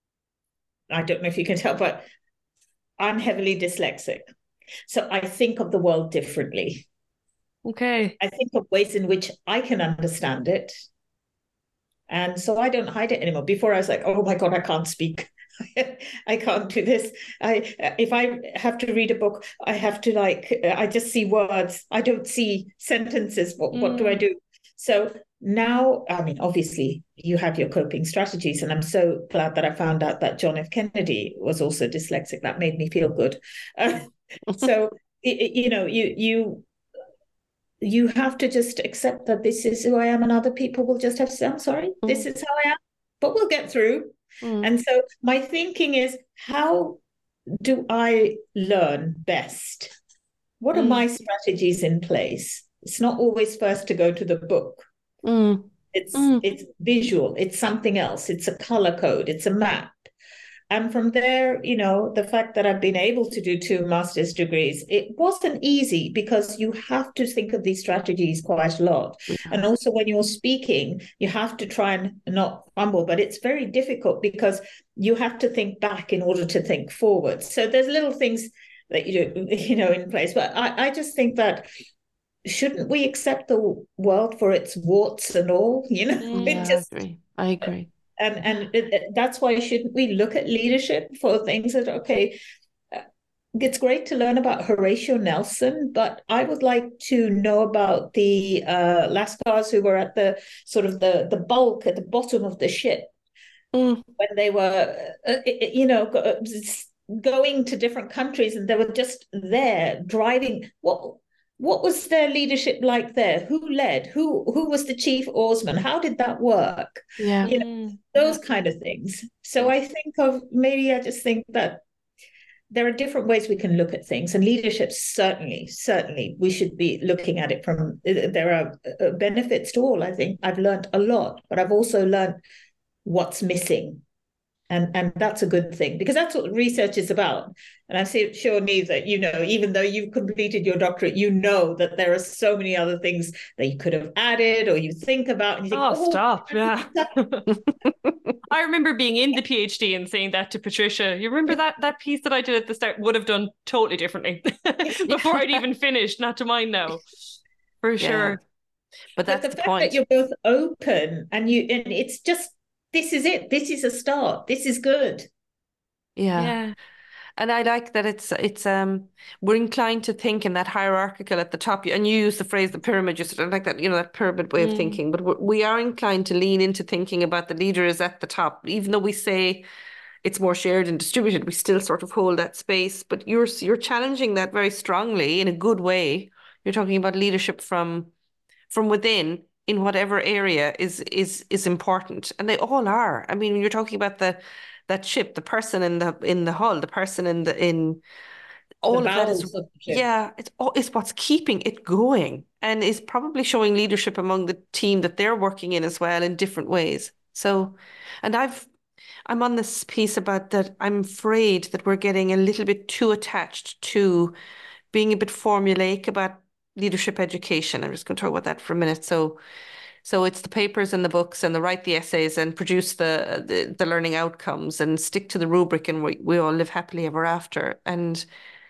I don't know if you can tell, but I'm heavily dyslexic. So I think of the world differently. Okay. I think of ways in which I can understand it. And so I don't hide it anymore. Before I was like, oh my God, I can't speak. I can't do this. If I have to read a book, I have to I just see words. I don't see sentences. What do I do? So now, I mean, obviously you have your coping strategies, and I'm so glad that I found out that John F. Kennedy was also dyslexic. That made me feel good. So, you have to just accept that this is who I am, and other people will just have to say, I'm sorry, this is how I am, but we'll get through. And so my thinking is, how do I learn best? What are my strategies in place? It's not always first to go to the book. It's visual. It's something else. It's a color code. It's a map. And from there, the fact that I've been able to do 2 master's degrees, it wasn't easy because you have to think of these strategies quite a lot. Yeah. And also when you're speaking, you have to try and not fumble, but it's very difficult because you have to think back in order to think forward. So there's little things that you do, in place. But I just think that shouldn't we accept the world for its warts and all? I agree. And that's why shouldn't we look at leadership for things that, okay, it's great to learn about Horatio Nelson, but I would like to know about the Lascars who were at the sort of the bulk at the bottom of the ship when they were, going to different countries, and they were just there driving. What was their leadership like there? Who led? Who was the chief oarsman? How did that work? Yeah. Those kind of things. So I just think that there are different ways we can look at things, and leadership, certainly we should be looking at it from, there are benefits to all. I think I've learned a lot, but I've also learned what's missing. And that's a good thing, because that's what research is about. And I'm sure, Niamh, that even though you've completed your doctorate, that there are so many other things that you could have added or you think about. And you think, stop. Yeah. I remember being in the PhD and saying that to Patricia. You remember that piece that I did at the start would have done totally differently before I'd even finished, not to mine now. For sure. But that's the the fact point. that you're both open and it's just, this is it. This is a start. This is good. Yeah. And I like that it's we're inclined to think in that hierarchical at the top, and you use the phrase the pyramid, just like that, that pyramid way of thinking, but we are inclined to lean into thinking about the leader is at the top, even though we say it's more shared and distributed, we still sort of hold that space. But you're challenging that very strongly in a good way. You're talking about leadership from within, in whatever area is important, and they all are. I mean, when you're talking about that ship, the person in the hull, the person in all of that is, it's what's keeping it going, and is probably showing leadership among the team that they're working in as well in different ways. So, and I'm on this piece about that. I'm afraid that we're getting a little bit too attached to being a bit formulaic about leadership education. I'm just going to talk about that for a minute. So it's the papers and the books and write the essays and produce the learning outcomes and stick to the rubric, and we all live happily ever after. And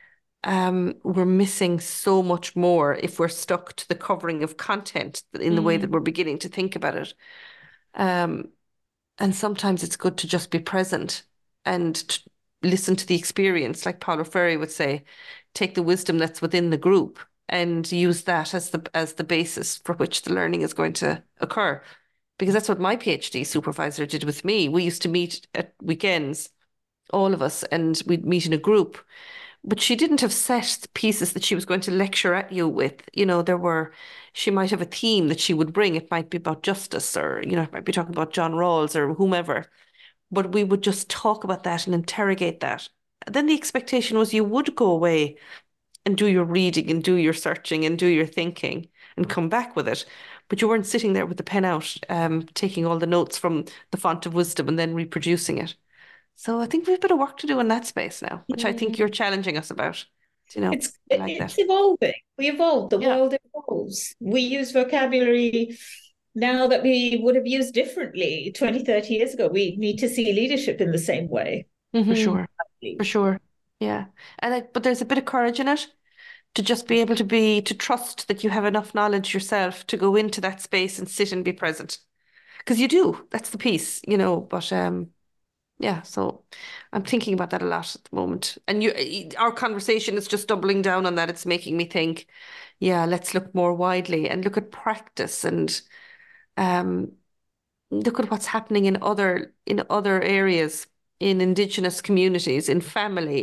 we're missing so much more if we're stuck to the covering of content in the way that we're beginning to think about it. And sometimes it's good to just be present and listen to the experience, like Paulo Freire would say, take the wisdom that's within the group and use that as the basis for which the learning is going to occur. Because that's what my PhD supervisor did with me. We used to meet at weekends, all of us, and we'd meet in a group. But she didn't have set pieces that she was going to lecture at you with. She might have a theme that she would bring. It might be about justice, or, it might be talking about John Rawls or whomever. But we would just talk about that and interrogate that. Then the expectation was you would go away and do your reading and do your searching and do your thinking and come back with it. But you weren't sitting there with the pen out, taking all the notes from the font of wisdom and then reproducing it. So I think we have a bit of work to do in that space now, which I think you're challenging us about. It's evolving. We evolve. The world evolves. We use vocabulary now that we would have used differently 20, 30 years ago. We need to see leadership in the same way. For sure. For sure. Yeah. But there's a bit of courage in it to just be able to trust that you have enough knowledge yourself to go into that space and sit and be present. Because you do. That's the piece, but yeah, so I'm thinking about that a lot at the moment. And our conversation is just doubling down on that. It's making me think, yeah, let's look more widely and look at practice and um, look at what's happening in other areas, in Indigenous communities, in family,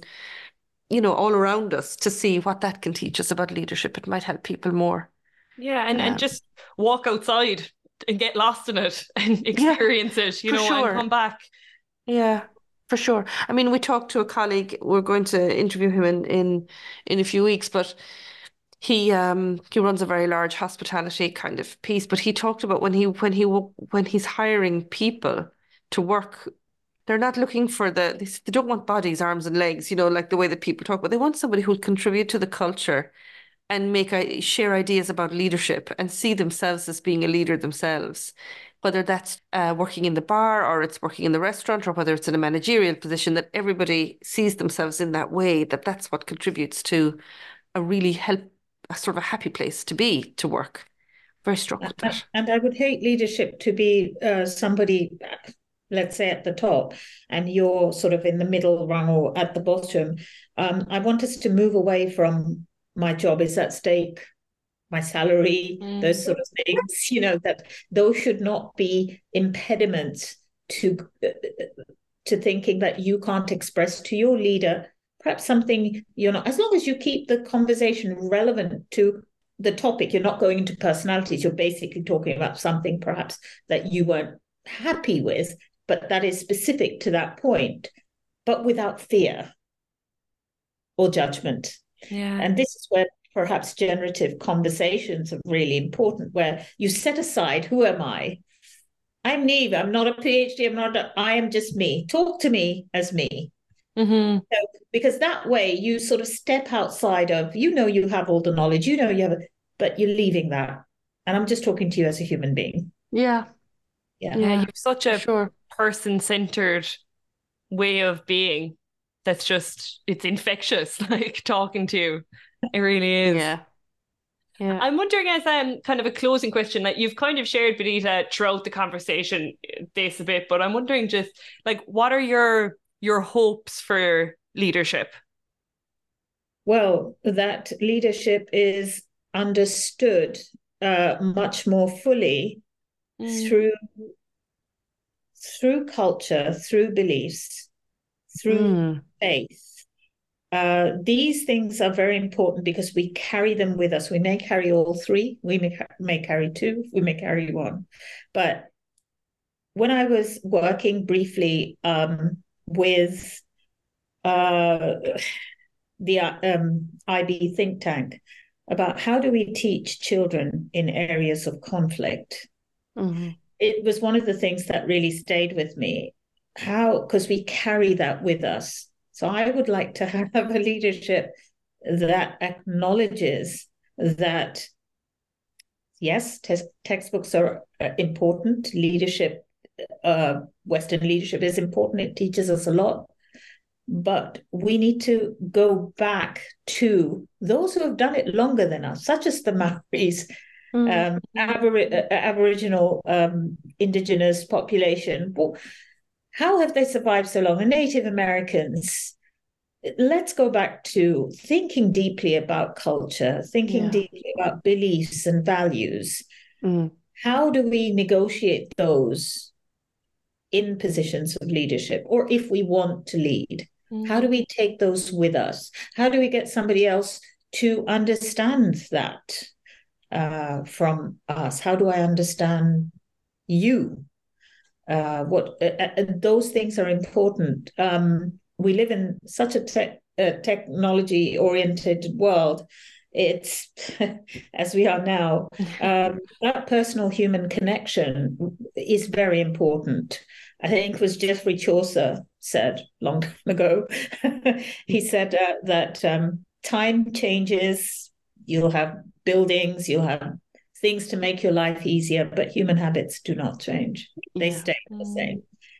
all around us, to see what that can teach us about leadership. It might help people more. Yeah, and just walk outside and get lost in it and experience it, and come back. Yeah, for sure. I mean, we talked to a colleague. We're going to interview him in a few weeks, but he runs a very large hospitality kind of piece. But he talked about when he's hiring people to work, they're not looking for they don't want bodies, arms and legs, like the way that people talk, but they want somebody who'll contribute to the culture and share ideas about leadership and see themselves as being a leader themselves, whether that's working in the bar or it's working in the restaurant or whether it's in a managerial position, that everybody sees themselves in that way, that's what contributes to a sort of a happy place to work. Very struck with that. And I would hate leadership to be somebody, let's say at the top, and you're sort of in the middle rung or at the bottom. I want us to move away from my job is at stake, my salary, those sort of things, that those should not be impediments to thinking that you can't express to your leader perhaps something you're not, as long as you keep the conversation relevant to the topic. You're not going into personalities. You're basically talking about something perhaps that you weren't happy with, but that is specific to that point, but without fear or judgment. Yeah. And this is where perhaps generative conversations are really important, where you set aside, who am I? I'm Niamh. I'm not a PhD. I am just me. Talk to me as me. Mm-hmm. So, because that way you sort of step outside of, you have all the knowledge, you have, but you're leaving that. And I'm just talking to you as a human being. Yeah. Yeah. You have such a person-centered way of being. That's it's infectious, like talking to you. It really is. Yeah. I'm wondering, as kind of a closing question, like you've kind of shared, Benita, throughout the conversation this a bit, but I'm wondering just like, what are your hopes for leadership? Well, that leadership is understood much more fully through culture, through beliefs, through faith. These things are very important because we carry them with us. We may carry all three. We may carry two. We may carry one. But when I was working briefly with the IB think tank about how do we teach children in areas of conflict, it was one of the things that really stayed with me. Because we carry that with us. So I would like to have a leadership that acknowledges that, yes, textbooks are important. Leadership, Western leadership is important. It teaches us a lot. But we need to go back to those who have done it longer than us, such as the Maoris, Aboriginal indigenous population. Well, how have they survived so long? The Native Americans. Let's go back to thinking deeply about culture, thinking deeply about beliefs and values. How do we negotiate those in positions of leadership, or if we want to lead? How do we take those with us? How do we get somebody else to understand that from us? How do I understand you? Those things are important. We live in such a technology-oriented world. It's, as we are now, that personal human connection is very important. I think it was Geoffrey Chaucer said long time ago. He said that time changes. You'll have buildings, you'll have things to make your life easier, but human habits do not change. They stay the same.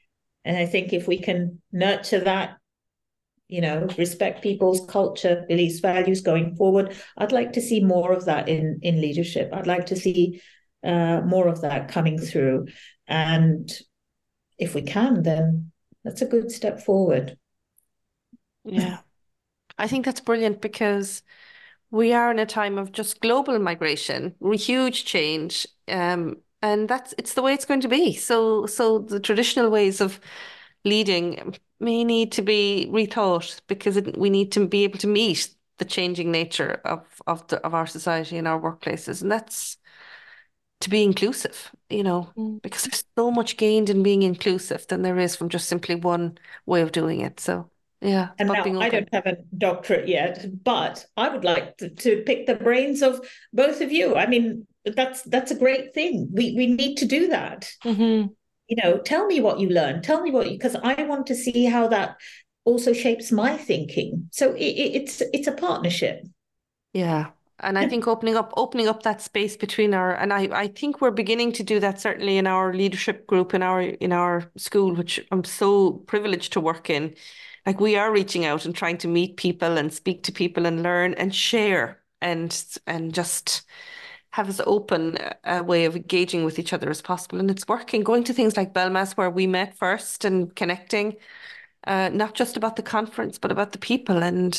And I think if we can nurture that, respect people's culture, beliefs, values going forward, I'd like to see more of that in leadership. I'd like to see more of that coming through. And if we can, then that's a good step forward. Yeah. I think that's brilliant because we are in a time of just global migration, huge change, and it's the way it's going to be. So the traditional ways of leading may need to be rethought because we need to be able to meet the changing nature of our society and our workplaces, and that's to be inclusive, because there's so much gained in being inclusive than there is from just simply one way of doing it. So. Yeah, and now I don't have a doctorate yet, but I would like to pick the brains of both of you. I mean, that's a great thing. We need to do that. Mm-hmm. Tell me what you learned. Tell me because I want to see how that also shapes my thinking. So it's a partnership. Yeah. And I think opening up that space between and I think we're beginning to do that certainly in our leadership group in our school, which I'm so privileged to work in. Like we are reaching out and trying to meet people and speak to people and learn and share and just have as open a way of engaging with each other as possible. And it's working, going to things like Belmas where we met first and connecting, not just about the conference, but about the people and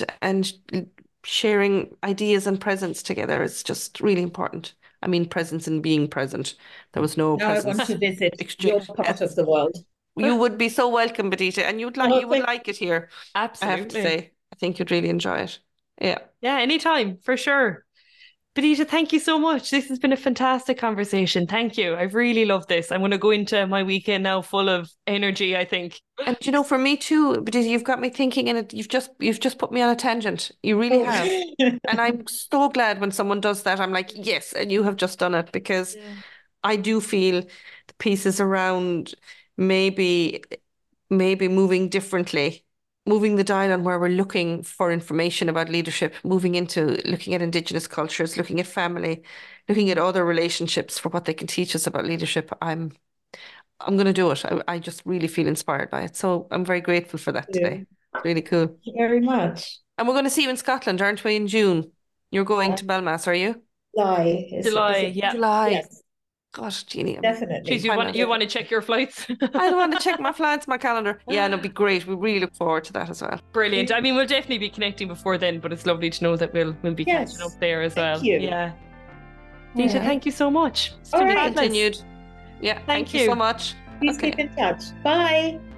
sharing ideas and presence together is just really important. I mean, presence and being present. There was no presence. I want to visit exchange. your part of the world. You would be so welcome, Bodhidha, and you would like it here. Absolutely. I have to say, I think you'd really enjoy it. Yeah. Yeah, anytime, for sure. Bodhidha, thank you so much. This has been a fantastic conversation. Thank you. I've really loved this. I'm going to go into my weekend now full of energy, I think. And for me too, Bodhidha, you've got me thinking, and you've just put me on a tangent. You really have. And I'm so glad when someone does that. I'm like, yes, and you have just done it because I do feel the pieces around maybe moving differently, moving the dial on where we're looking for information about leadership, moving into looking at Indigenous cultures, looking at family, looking at other relationships for what they can teach us about leadership. I'm going to do it. I just really feel inspired by it. So I'm very grateful for that today. It's really cool. Thank you very much. And we're going to see you in Scotland, aren't we, in June? You're going to Belmas, are you? July. Yeah. July. Yes. Gosh, Jeannie. Definitely. Jeez, you want to check your flights? I want to check my flights, my calendar. Yeah, and it'll be great. We really look forward to that as well. Brilliant. I mean, we'll definitely be connecting before then, but it's lovely to know that we'll be catching up there as well. Thank you. Yeah. Deisha, thank you so much. All right. Continued. Yeah, thank you so much. Please keep in touch. Bye.